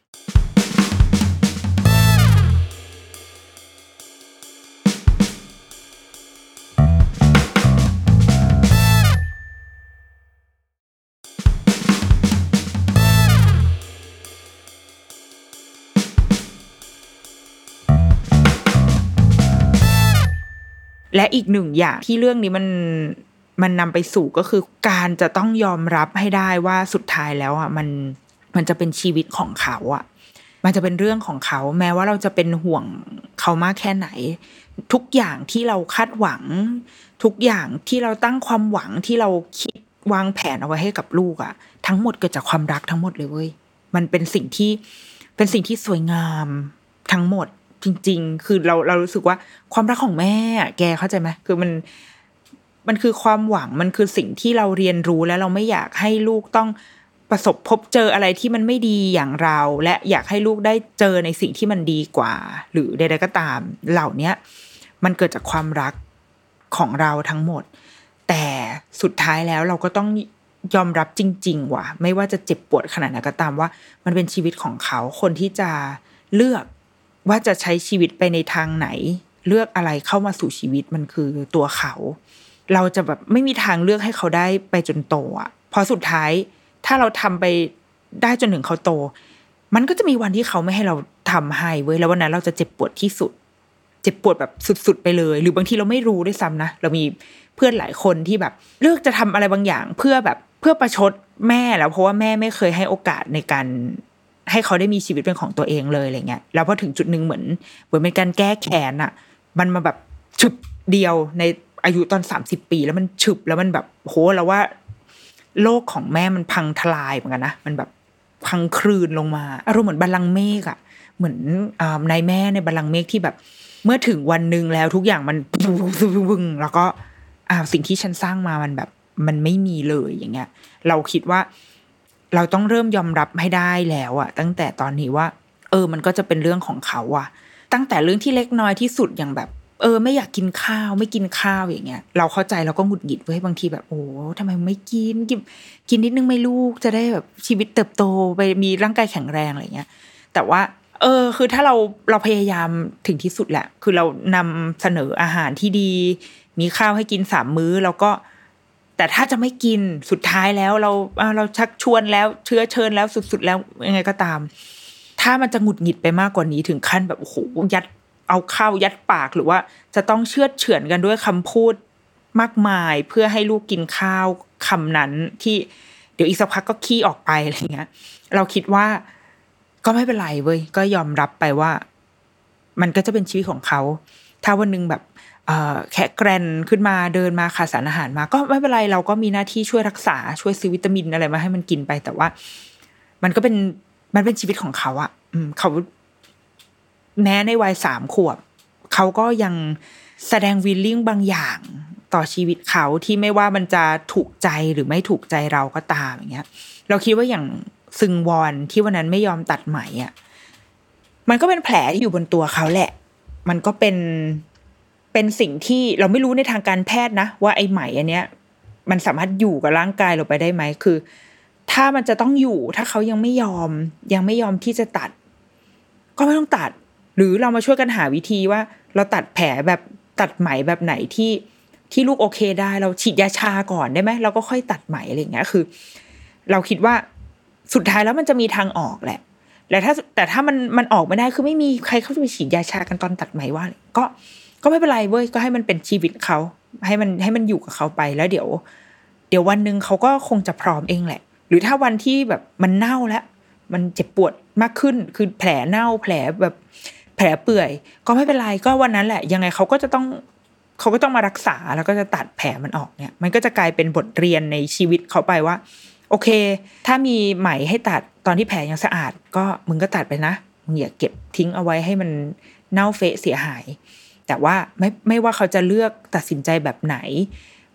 และอีกหนึ่งอย่างที่เรื่องนี้มันมันนำไปสู่ก็คือการจะต้องยอมรับให้ได้ว่าสุดท้ายแล้วอ่ะมันมันจะเป็นชีวิตของเขาอ่ะมันจะเป็นเรื่องของเขาแม้ว่าเราจะเป็นห่วงเขามากแค่ไหนทุกอย่างที่เราคาดหวังทุกอย่างที่เราตั้งความหวังที่เราคิดวางแผนเอาไว้ให้กับลูกอ่ะทั้งหมดเกิดจากความรักทั้งหมดเลยเว้ยมันเป็นสิ่งที่เป็นสิ่งที่สวยงามทั้งหมดจริงๆคือเราเรารู้สึกว่าความรักของแม่แกเข้าใจไหมคือมันมันคือความหวังมันคือสิ่งที่เราเรียนรู้และเราไม่อยากให้ลูกต้องประสบพบเจออะไรที่มันไม่ดีอย่างเราและอยากให้ลูกได้เจอในสิ่งที่มันดีกว่าหรือใดๆก็ตามเหล่านี้มันเกิดจากความรักของเราทั้งหมดแต่สุดท้ายแล้วเราก็ต้องยอมรับจริงๆว่ะไม่ว่าจะเจ็บปวดขนาดไหนก็ตามว่ามันเป็นชีวิตของเขาคนที่จะเลือกว่าจะใช้ชีวิตไปในทางไหนเลือกอะไรเข้ามาสู่ชีวิตมันคือตัวเขาเราจะแบบไม่มีทางเลือกให้เขาได้ไปจนโตอ่ะพอสุดท้ายถ้าเราทำไปได้จนถึงเขาโตมันก็จะมีวันที่เขาไม่ให้เราทำให้เว้ยแล้ววันนั้นเราจะเจ็บปวดที่สุดเจ็บปวดแบบสุดๆไปเลยหรือบางทีเราไม่รู้ด้วยซ้ำนะเรามีเพื่อนหลายคนที่แบบเลือกจะทำอะไรบางอย่างเพื่อแบบเพื่อประชดแม่แล้วเพราะว่าแม่ไม่เคยให้โอกาสในการให้เขาได้มีชีวิตเป็นของตัวเองเลยอะไรเงี้ยแล้วพอถึงจุดนึงเหมือนเหมือนเป็นการแก้แค้นอ่ะมันมาแบบฉึบเดียวในอายุตอนสามสิบปีแล้วมันฉึบแล้วมันแบบโหเราว่าโลกของแม่มันพังทลายเหมือนกันนะมันแบบพังคลืนลงมาอารมณ์เหมือนบัลลังก์เมฆอ่ะเหมือนอ่านายแม่ในบัลลังก์เมฆที่แบบเมื่อถึงวันนึงแล้วทุกอย่างมันวึ่งแล้วก็อ่าสิ่งที่ฉันสร้างมามันแบบมันไม่มีเลยอย่างเงี้ยเราคิดว่าเราต้องเริ่มยอมรับให้ได้แล้วอะตั้งแต่ตอนนี้ว่าเออมันก็จะเป็นเรื่องของเขาอะตั้งแต่เรื่องที่เล็กน้อยที่สุดอย่างแบบเออไม่อยากกินข้าวไม่กินข้าวอย่างเงี้ยเราเข้าใจเราก็หงุดหงิดเว้ยบางทีแบบโอ้ทำไมไม่กินกินกินนิดนึงไม่ลูกจะได้แบบชีวิตเติบโตไปมีร่างกายแข็งแรงอะไรเงี้ยแต่ว่าเออคือถ้าเราเราพยายามถึงที่สุดแหละคือเรานำเสนออาหารที่ดีมีข้าวให้กินสามมื้อแล้วก็แต่ถ้าจะไม่กินสุดท้ายแล้วเราเราชักชวนแล้วเชื้อเชิญแล้วสุดๆแล้วยังไงก็ตามถ้ามันจะหงุดหงิดไปมากกว่านี้ถึงขั้นแบบโอ้โหยัดเอาข้าวยัดปากหรือว่าจะต้องเชือดเฉือนกันด้วยคำพูดมากมายเพื่อให้ลูกกินข้าวคำนั้นที่เดี๋ยวอีกสักพักก็ขี้ออกไปอะไรเงี้ยเราคิดว่าก็ไม่เป็นไรเว้ยก็ยอมรับไปว่ามันก็จะเป็นชีวิตของเขาถ้าวันนึงแบบเอ่อแค่แกรนขึ้นมาเดินมาขาดสารอาหารมาก็ไม่เป็นไรเราก็มีหน้าที่ช่วยรักษาช่วยซื้อวิตามินอะไรมาให้มันกินไปแต่ว่ามันก็เป็นมันเป็นชีวิตของเขาอ่ะอืมเขาแม้ในวัยสามขวบเขาก็ยังแสดงวิลลิ่งบางอย่างต่อชีวิตเขาที่ไม่ว่ามันจะถูกใจหรือไม่ถูกใจเราก็ตามอย่างเงี้ยเราคิดว่าอย่างซึงวอนที่วันนั้นไม่ยอมตัดไหมอ่ะมันก็เป็นแผลที่อยู่บนตัวเขาแหละมันก็เป็นเป็นสิ่งที่เราไม่รู้ในทางการแพทย์นะว่าไอ้ไหมอันเนี้ยมันสามารถอยู่กับร่างกายเราไปได้ไหมคือถ้ามันจะต้องอยู่ถ้าเขายังไม่ยอมยังไม่ยอมที่จะตัดก็ไม่ต้องตัดหรือเรามาช่วยกันหาวิธีว่าเราตัดแผลแบบตัดไหมแบบไหนที่ที่ลูกโอเคได้เราฉีดยาชาก่อนได้ไหมเราก็ค่อยตัดไหมอะไรอย่างเงี้ยคือเราคิดว่าสุดท้ายแล้วมันจะมีทางออกแหละแต่ถ้าแต่ถ้ามันมันออกไม่ได้คือไม่มีใครเขาจะไปฉีดยาชากันตอนตัดไหมว่าก็ก็ไม่เป็นไรเว้ยก็ให้มันเป็นชีวิตเขาให้มันให้มันอยู่กับเขาไปแล้วเดี๋ยวเดี๋ยววันนึงเขาก็คงจะพร้อมเองแหละหรือถ้าวันที่แบบมันเน่าแล้วมันเจ็บปวดมากขึ้นคือแผลเน่าแผลแบบแผลเปื่อยก็ไม่เป็นไรก็วันนั้นแหละยังไงเขาก็จะต้องเขาก็ต้องมารักษาแล้วก็จะตัดแผลมันออกเนี่ยมันก็จะกลายเป็นบทเรียนในชีวิตเขาไปว่าโอเคถ้ามีไหมให้ตัดตอนที่แผลยังสะอาดก็มึงก็ตัดไปนะมึงอย่าเก็บทิ้งเอาไว้ให้มันเน่าเฟะเสียหายแต่ว่าไม่ไม่ว่าเขาจะเลือกตัดสินใจแบบไหน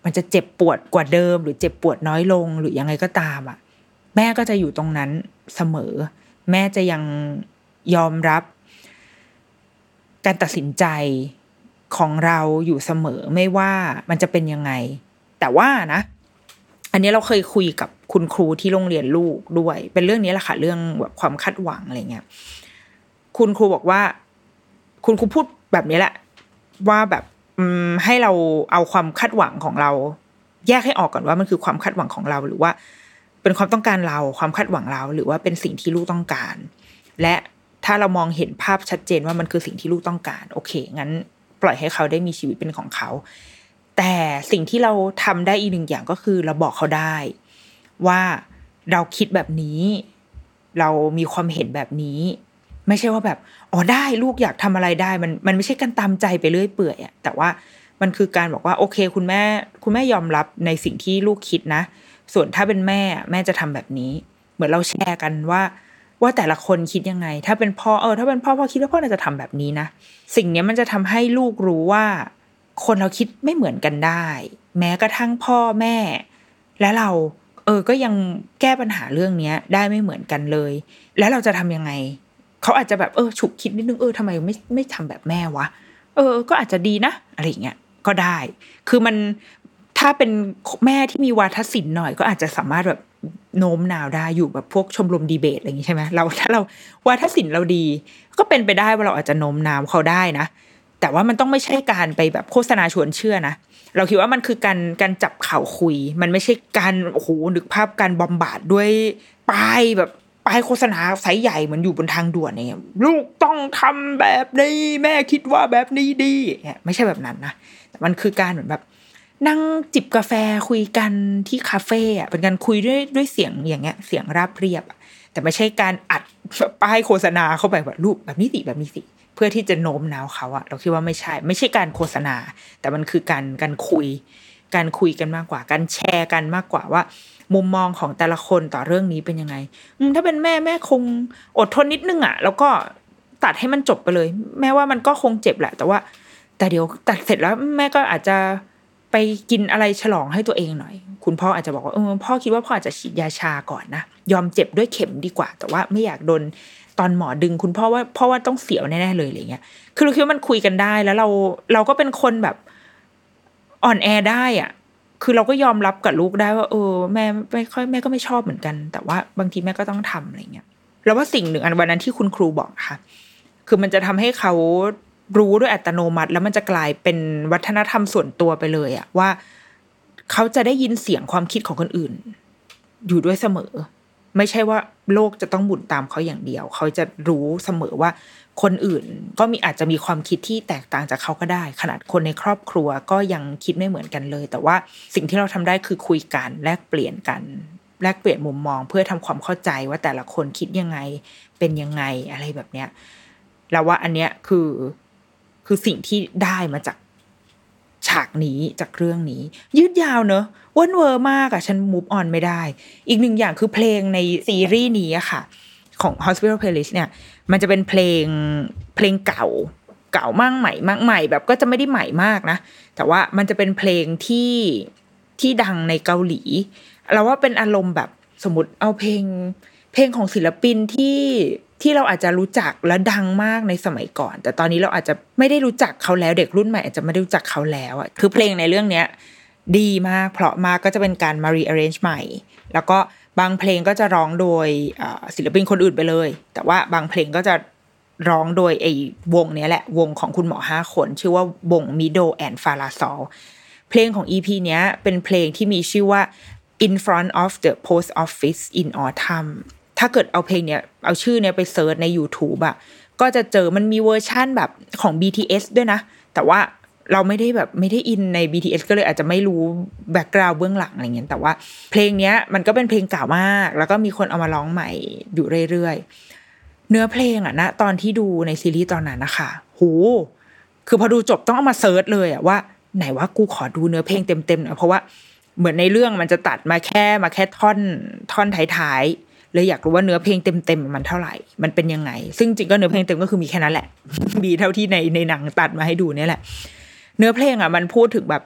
มันจะเจ็บปวดกว่าเดิมหรือเจ็บปวดน้อยลงหรือยังไงก็ตามอ่ะแม่ก็จะอยู่ตรงนั้นเสมอแม่จะยังยอมรับการตัดสินใจของเราอยู่เสมอไม่ว่ามันจะเป็นยังไงแต่ว่านะอันนี้เราเคยคุยกับคุณครูที่โรงเรียนลูกด้วยเป็นเรื่องนี้แหละค่ะเรื่องแบบความคาดหวังอะไรเงี้ยคุณครูบอกว่าคุณครูพูดแบบนี้แหละว่าแบบให้เราเอาความคาดหวังของเราแยกให้ออกก่อนว่ามันคือความคาดหวังของเราหรือว่าเป็นความต้องการเราความคาดหวังเราหรือว่าเป็นสิ่งที่ลูกต้องการและถ้าเรามองเห็นภาพชัดเจนว่ามันคือสิ่งที่ลูกต้องการโอเคงั้นปล่อยให้เขาได้มีชีวิตเป็นของเขาแต่สิ่งที่เราทำได้อีกหนึ่งอย่างก็คือเราบอกเขาได้ว่าเราคิดแบบนี้เรามีความเห็นแบบนี้ไม่ใช่ว่าแบบอ๋อได้ลูกอยากทำอะไรได้มันมันไม่ใช่การตามใจไปเรื่อยเปื่อยอะแต่ว่ามันคือการบอกว่าโอเคคุณแม่คุณแม่ยอมรับในสิ่งที่ลูกคิดนะส่วนถ้าเป็นแม่แม่จะทำแบบนี้เหมือนเราแชร์กันว่าว่าแต่ละคนคิดยังไงถ้าเป็นพ่อเออถ้าเป็นพ่อพ่อคิดว่าพ่อน่าจะทำแบบนี้นะสิ่งนี้มันจะทำให้ลูกรู้ว่าคนเราคิดไม่เหมือนกันได้แม้กระทั่งพ่อแม่และเราเออก็ยังแก้ปัญหาเรื่องนี้ได้ไม่เหมือนกันเลยแล้วเราจะทำยังไงเขาอาจจะแบบเออฉุกคิดนิดนึงเออทำไมไม่ไม่ทำแบบแม่วะเออก็อาจจะดีนะอะไรอย่างเงี้ยก็ได้คือมันถ้าเป็นแม่ที่มีวาทศิลป์หน่อยก็อาจจะสามารถแบบโน้มน้าวได้อยู่แบบพวกชมรมดีเบตอะไรอย่างงี้ใช่ไหมเราถ้าเราวาทศิลป์เราดีก็เป็นไปได้ว่าเราอาจจะโน้มน้าวเขาได้นะแต่ว่ามันต้องไม่ใช่การไปแบบโฆษณาชวนเชื่อนะเราคิดว่ามันคือการการจับเข่าคุยมันไม่ใช่การโอ้โหนึกภาพการบำบัดด้วยป้ายแบบป้ายโฆษณาไซส์ใหญ่เหมือนอยู่บนทางด่วนเนี่ยลูกต้องทำแบบนี้แม่คิดว่าแบบนี้ดีเนี่ยไม่ใช่แบบนั้นนะแต่มันคือการเหมือนแบบนั่งจิบกาแฟคุยกันที่คาเฟ่อะเป็นการคุยด้วยด้วยเสียงอย่างเงี้ยเสียงราบเรียบอะแต่ไม่ใช่การอัดป้ายโฆษณาเข้าไปแบบลูกแบบนี้สิแบบนี้สิเพื่อที่จะโน้มน้าวเขาอะเราคิดว่าไม่ใช่ไม่ใช่การโฆษณาแต่มันคือการการคุยการคุยกันมากกว่าการแชร์กันมากกว่าว่ามุมมองของแต่ละคนต่อเรื่องนี้เป็นยังไงถ้าเป็นแม่แม่คงอดทนนิดนึงอะแล้วก็ตัดให้มันจบไปเลยแม้ว่ามันก็คงเจ็บแหละแต่ว่าแต่เดี๋ยวตัดเสร็จแล้วแม่ก็อาจจะไปกินอะไรฉลองให้ตัวเองหน่อยคุณพ่ออาจจะบอกว่าเออพ่อคิดว่าพ่ออาจจะฉีดยาชาก่อนนะยอมเจ็บด้วยเข็มดีกว่าแต่ว่าไม่อยากโดนตอนหมอดึงคุณพ่อว่าพ่อว่าต้องเสียวแน่ๆเลยอะไรเงี้ยคือเราคิดว่ามันคุยกันได้แล้วเราเราก็เป็นคนแบบอ่อนแอได้อ่ะคือเราก็ยอมรับกับลูกได้ว่าเออแม่ไม่ค่อยแม่ก็ไม่ชอบเหมือนกันแต่ว่าบางทีแม่ก็ต้องทำอะไรเงี้ยแล้วว่าสิ่งหนึ่งอันวันนั้นที่คุณครูบอกค่ะคือมันจะทำให้เขารู้ด้วยอัตโนมัติแล้วมันจะกลายเป็นวัฒนธรรมส่วนตัวไปเลยอ่ะว่าเขาจะได้ยินเสียงความคิดของคนอื่นอยู่ด้วยเสมอไม่ใช่ว่าโลกจะต้องหมุนตามเขาอย่างเดียวเขาจะรู้เสมอว่าคนอื่นก็มีอาจจะมีความคิดที่แตกต่างจากเขาก็ได้ขนาดคนในครอบครัวก็ยังคิดไม่เหมือนกันเลยแต่ว่าสิ่งที่เราทำได้คือคุยกันแลกเปลี่ยนกันแลกเปลี่ยนมุมมองเพื่อทำความเข้าใจว่าแต่ละคนคิดยังไงเป็นยังไงอะไรแบบเนี้ยแล้วว่าอันเนี้ยคือคือสิ่งที่ได้มาจากฉากนี้จากเรื่องนี้ยืดยาวเนอะว้นเวอร์มากอะฉันมูฟออนไม่ได้อีกหนึ่งอย่างคือเพลงในซีรีส์นี้อะค่ะของ Hospital Playlist เนี่ยมันจะเป็นเพลงเพลงเก่าเก่ามั่งใหม่มั่งใหม่แบบก็จะไม่ได้ใหม่มากนะแต่ว่ามันจะเป็นเพลงที่ที่ดังในเกาหลีเราว่าเป็นอารมณ์แบบสมมติเอาเพลงเพลงของศิลปินที่ที่เราอาจจะรู้จักและดังมากในสมัยก่อนแต่ตอนนี้เราอาจจะไม่ได้รู้จักเขาแล้วเด็กรุ่นใหม่อาจจะไม่ได้รู้จักเขาแล้วอ่ะคือเพลงในเรื่องเนี้ยดีมากเพราะมากก็จะเป็นการมา rearrange ใหม่แล้วก็บางเพลงก็จะร้องโดยศิลปินคนอื่นไปเลยแต่ว่าบางเพลงก็จะร้องโดยไอ้วงเนี้ยแหละวงของคุณหมอห้าคนชื่อว่าวงมิโดแอนด์ฟาราซอลเพลงของ อี พี เนี้ยเป็นเพลงที่มีชื่อว่า In Front of the Post Office in Autumnถ้าเกิดเอาเพลงเนี้ยเอาชื่อเนี้ยไปเซิร์ชใน YouTube อ่ะก็จะเจอมันมีเวอร์ชั่นแบบของ บี ที เอส ด้วยนะแต่ว่าเราไม่ได้แบบไม่ได้อินใน บี ที เอส ก็เลยอาจจะไม่รู้แบ็คกราวด์เบื้องหลังอะไรเงี้ยแต่ว่าเพลงเนี้ยมันก็เป็นเพลงเก่ามากแล้วก็มีคนเอามาร้องใหม่อยู่เรื่อยๆเนื้อเพลงอ่ะนะตอนที่ดูในซีรีส์ตอนนั้นนะคะโหคือพอดูจบต้องเอามาเซิร์ชเลยอ่ะว่าไหนว่ากูขอดูเนื้อเพลงเต็มๆหน่อยเพราะว่าเหมือนในเรื่องมันจะตัดมาแค่มาแค่ท่อนท่อนท้ายๆเลยอยากรู้ว่าเนื้อเพลงเต็มๆมันเท่าไหร่มันเป็นยังไงซึ่งจริงก็เนื้อเพลงเต็มก็คือมีแค่นั้นแหละมีเท่าที่ในในหนังตัดมาให้ดูเนี่ยแหละเนื้อเพลงอ่ะมันพูดถึงแบบ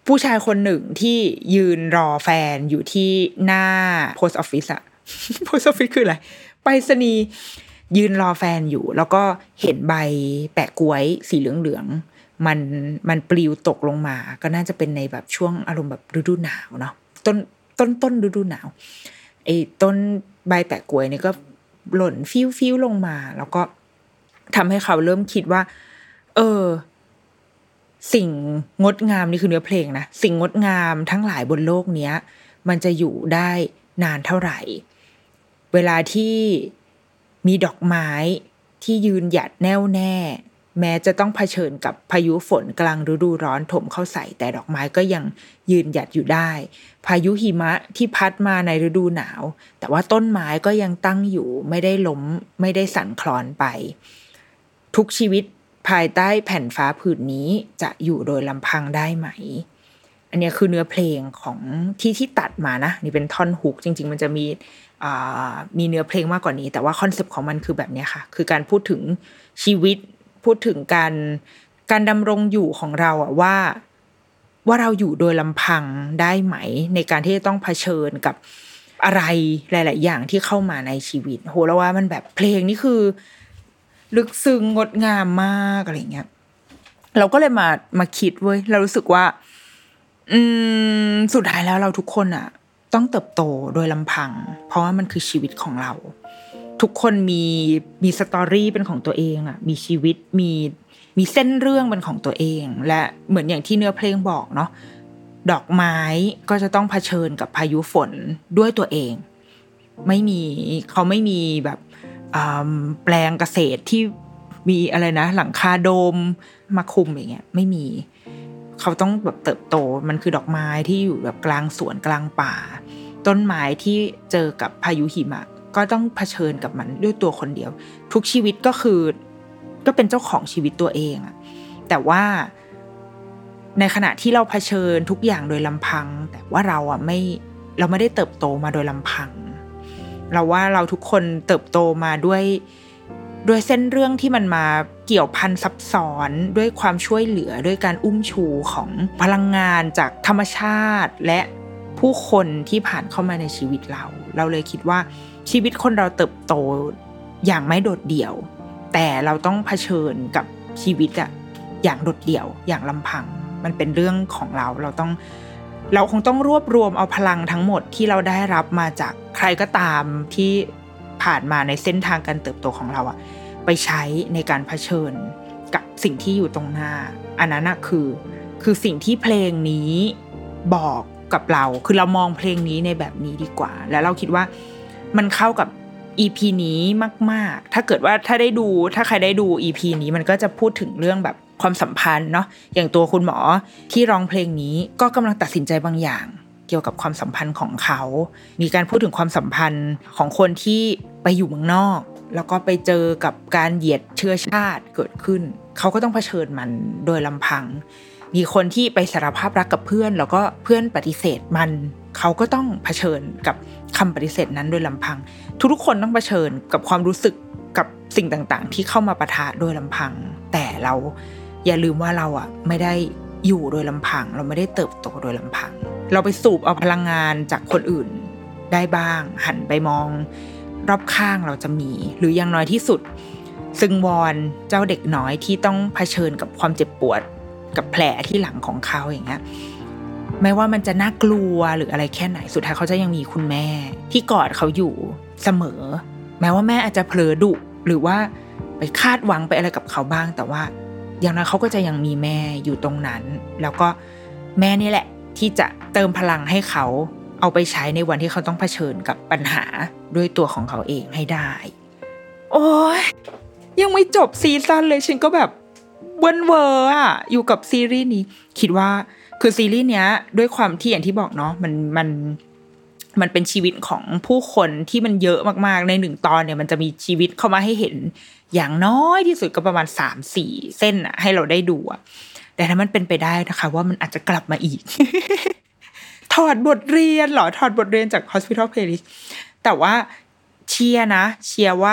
ผู้ชายคนหนึ่งที่ยืนรอแฟนอยู่ที่หน้า post office อะ post office คืออะไรไปรษณีย์ยืนรอแฟนอยู่แล้วก็เห็นใบแปะก๊วยสีเหลืองๆมันมันปลิวตกลงมาก็น่าจะเป็นในแบบช่วงอารมณ์แบบฤดูหนาวเนาะต้นต้นต้นฤดูหนาวไอ้ต้นใบแปะก๊วยนี่ก็หล่นฟิวๆลงมาแล้วก็ทำให้เขาเริ่มคิดว่าเออสิ่งงดงามนี่คือเนื้อเพลงนะสิ่งงดงามทั้งหลายบนโลกเนี้ยมันจะอยู่ได้นานเท่าไหร่เวลาที่มีดอกไม้ที่ยืนหยัดแน่วแน่แม้จะต้องเผชิญกับพายุฝนกลางฤดูร้อนถมเข้าใส่แต่ดอกไม้ก็ยังยืนหยัดอยู่ได้พายุหิมะที่พัดมาในฤดูหนาวแต่ว่าต้นไม้ก็ยังตั้งอยู่ไม่ได้ล้มไม่ได้สั่นคลอนไปทุกชีวิตภายใต้แผ่นฟ้าผืนนี้จะอยู่โดยลำพังได้ไหมอันนี้คือเนื้อเพลงของที่ที่ตัดมานะนี่เป็นท่อนฮุกจริงๆมันจะมีอ่ามีเนื้อเพลงมากกว่านี้แต่ว่าคอนเซปต์ของมันคือแบบนี้ค่ะคือการพูดถึงชีวิตพูดถึงการการดำรงอยู่ของเราอะว่าว่าเราอยู่โดยลำพังได้ไหมในการที่จะต้องเผชิญกับอะไรหลายๆอย่างที่เข้ามาในชีวิตโหแล้วว่ามันแบบเพลงนี่คือลึกซึ้งงดงามมากอะไรเงี้ยเราก็เลยมามาคิดเว้ยเรารู้สึกว่าอืมสุดท้ายแล้วเราทุกคนอะต้องเติบโตโดยลำพังเพราะว่ามันคือชีวิตของเราทุกคนมีมีสตอรี่เป็นของตัวเองอะมีชีวิตมีมีเส้นเรื่องเป็นของตัวเองและเหมือนอย่างที่เนื้อเพลงบอกเนาะดอกไม้ก็จะต้องเผชิญกับพายุฝนด้วยตัวเองไม่มีเขาไม่มีแบบแปลงเกษตรที่มีอะไรนะหลังคาโดมมาคุมอย่างเงี้ยไม่มีเขาต้องแบบเติบโตมันคือดอกไม้ที่อยู่แบบกลางสวนกลางป่าต้นไม้ที่เจอกับพายุหิมะก็ต้องเผชิญกับมันด้วยตัวคนเดียวทุกชีวิตก็คือก็เป็นเจ้าของชีวิตตัวเองอะแต่ว่าในขณะที่เราเผชิญทุกอย่างโดยลำพังแต่ว่าเราอะไม่เราไม่ได้เติบโตมาโดยลำพังเราว่าเราทุกคนเติบโตมาด้วยด้วยเส้นเรื่องที่มันมาเกี่ยวพันซับซ้อนด้วยความช่วยเหลือด้วยการอุ้มชูของพลังงานจากธรรมชาติและผู้คนที่ผ่านเข้ามาในชีวิตเราเราเลยคิดว่าชีวิตคนเราเติบโตอย่างไม่โดดเดี่ยวแต่เราต้องเผชิญกับชีวิตอะอย่างโดดเดี่ยวอย่างลำพังมันเป็นเรื่องของเราเราต้องเราคงต้องรวบรวมเอาพลังทั้งหมดที่เราได้รับมาจากใครก็ตามที่ผ่านมาในเส้นทางการเติบโตของเราอะไปใช้ในการเผชิญกับสิ่งที่อยู่ตรงหน้าอันนั้นน่ะคือคือสิ่งที่เพลงนี้บอกกับเราคือเรามองเพลงนี้ในแบบนี้ดีกว่าแล้วเราคิดว่ามันเข้ากับ อี พี นี้มากๆถ้าเกิดว่าถ้าได้ดูถ้าใครได้ดู อี พี นี้มันก็จะพูดถึงเรื่องแบบความสัมพันธ์เนาะอย่างตัวคุณหมอที่ร้องเพลงนี้ก็กำลังตัดสินใจบางอย่างเกี่ยวกับความสัมพันธ์ของเขามีการพูดถึงความสัมพันธ์ของคนที่ไปอยู่เมืองนอกแล้วก็ไปเจอกับการเหยียดเชื้อชาติเกิดขึ้นเขาก็ต้องเผชิญมันโดยลำพังมีคนที่ไปสารภาพรักกับเพื่อนแล้วก็เพื่อนปฏิเสธมันเขาก็ต้องเผชิญกับคำปฏิเสธนั้นโดยลำพังทุกๆคนต้องเผชิญกับความรู้สึกกับสิ่งต่างๆที่เข้ามาปะทะโดยลำพังแต่เราอย่าลืมว่าเราอ่ะไม่ได้อยู่โดยลำพังเราไม่ได้เติบโตโดยลำพังเราไปสูบเอาพลังงานจากคนอื่นได้บ้างหันไปมองรอบข้างเราจะมีหรืออย่างน้อยที่สุดซึงวอนเจ้าเด็กน้อยที่ต้องเผชิญกับความเจ็บปวดกับแผลที่หลังของเขาอย่างเงี้ยไม่ว่ามันจะน่ากลัวหรืออะไรแค่ไหนสุดท้ายเขาจะยังมีคุณแม่ที่กอดเขาอยู่เสมอแม้ว่าแม่อาจจะเผลอดุหรือว่าไปคาดหวังไปอะไรกับเขาบ้างแต่ว่าอย่างนั้นเขาก็จะยังมีแม่อยู่ตรงนั้นแล้วก็แม่นี่แหละที่จะเติมพลังให้เขาเอาไปใช้ในวันที่เขาต้องเผชิญกับปัญหาด้วยตัวของเขาเองให้ได้โอ้ยยังไม่จบซีซั่นเลยฉันก็แบบเวิร์นเวอร์อ่ะอยู่กับซีรีส์นี้คิดว่าคือซีรีส์เนี้ยด้วยความที่อย่างที่บอกเนาะมันมันมันเป็นชีวิตของผู้คนที่มันเยอะมากๆในหนึ่งตอนเนี่ยมันจะมีชีวิตเข้ามาให้เห็นอย่างน้อยที่สุดก็ประมาณ สามสี่ เส้นอ่ะให้เราได้ดูอ่ะแต่ถ้ามันเป็นไปได้นะคะว่ามันอาจจะกลับมาอีก ถอดบทเรียนเหรอถอดบทเรียนจาก Hospital Playlist แต่ว่าเชียร์นะเชียร์ว่า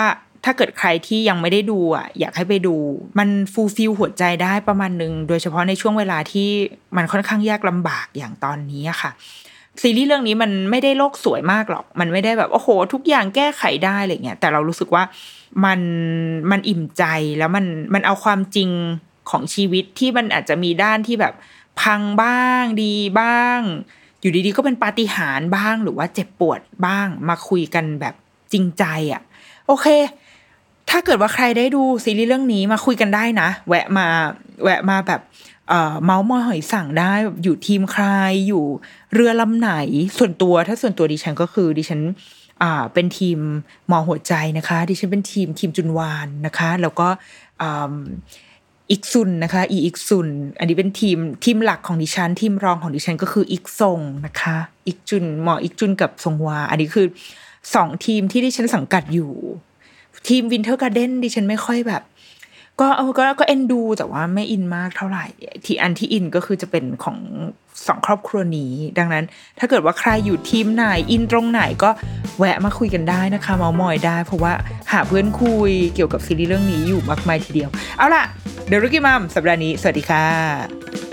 ถ้าเกิดใครที่ยังไม่ได้ดูอ่ะอยากให้ไปดูมันฟูลฟิลหัวใจได้ประมาณนึงโดยเฉพาะในช่วงเวลาที่มันค่อนข้างยากลำบากอย่างตอนนี้อะค่ะซีรีส์เรื่องนี้มันไม่ได้โลกสวยมากหรอกมันไม่ได้แบบโอ้โหทุกอย่างแก้ไขได้อะไรเงี้ยแต่เรารู้สึกว่ามันมันอิ่มใจแล้วมันมันเอาความจริงของชีวิตที่มันอาจจะมีด้านที่แบบพังบ้างดีบ้างอยู่ดีๆก็เป็นปาฏิหาริย์บ้างหรือว่าเจ็บปวดบ้างมาคุยกันแบบจริงใจอ่ะโอเคถ้าเกิดว่าใครได้ดูซีรีส์เรื่องนี้มาคุยกันได้นะแวะมาแวะมาแบบเอ่อเมาส์มอยหอยสั่งได้อยู่ทีมใครอยู่เรือลำไหนส่วนตัวถ้าส่วนตัวดิฉันก็คือดิฉันอ่าเป็นทีมมองหัวใจนะคะดิฉันเป็นทีมทีมจุนวานนะคะแล้วก็อ่าอิกซุนนะคะอีอิกซุนอันนี้เป็นทีมทีมหลักของดิฉันทีมรองของดิฉันก็คืออิกซงนะคะอิกจุนหมออิกจุนกับซงวาอันนี้คือสองทีมที่ดิฉันสังกัดอยู่ทีมวินเทอร์การ์เด้นดิฉันไม่ค่อยแบบก็เออก็ก็เอ็นดูแต่ว่าไม่อินมากเท่าไหร่ที่อันที่อินก็คือจะเป็นของสองครอบครัวนี้ดังนั้นถ้าเกิดว่าใครอยู่ทีมไหนอินตรงไหนก็แวะมาคุยกันได้นะคะเมามอยได้เพราะว่าหาเพื่อนคุยเกี่ยวกับซีรีส์เรื่องนี้อยู่มากมายทีเดียวเอาล่ะเดอะรุกี้มัมสัปดาห์นี้สวัสดีค่ะ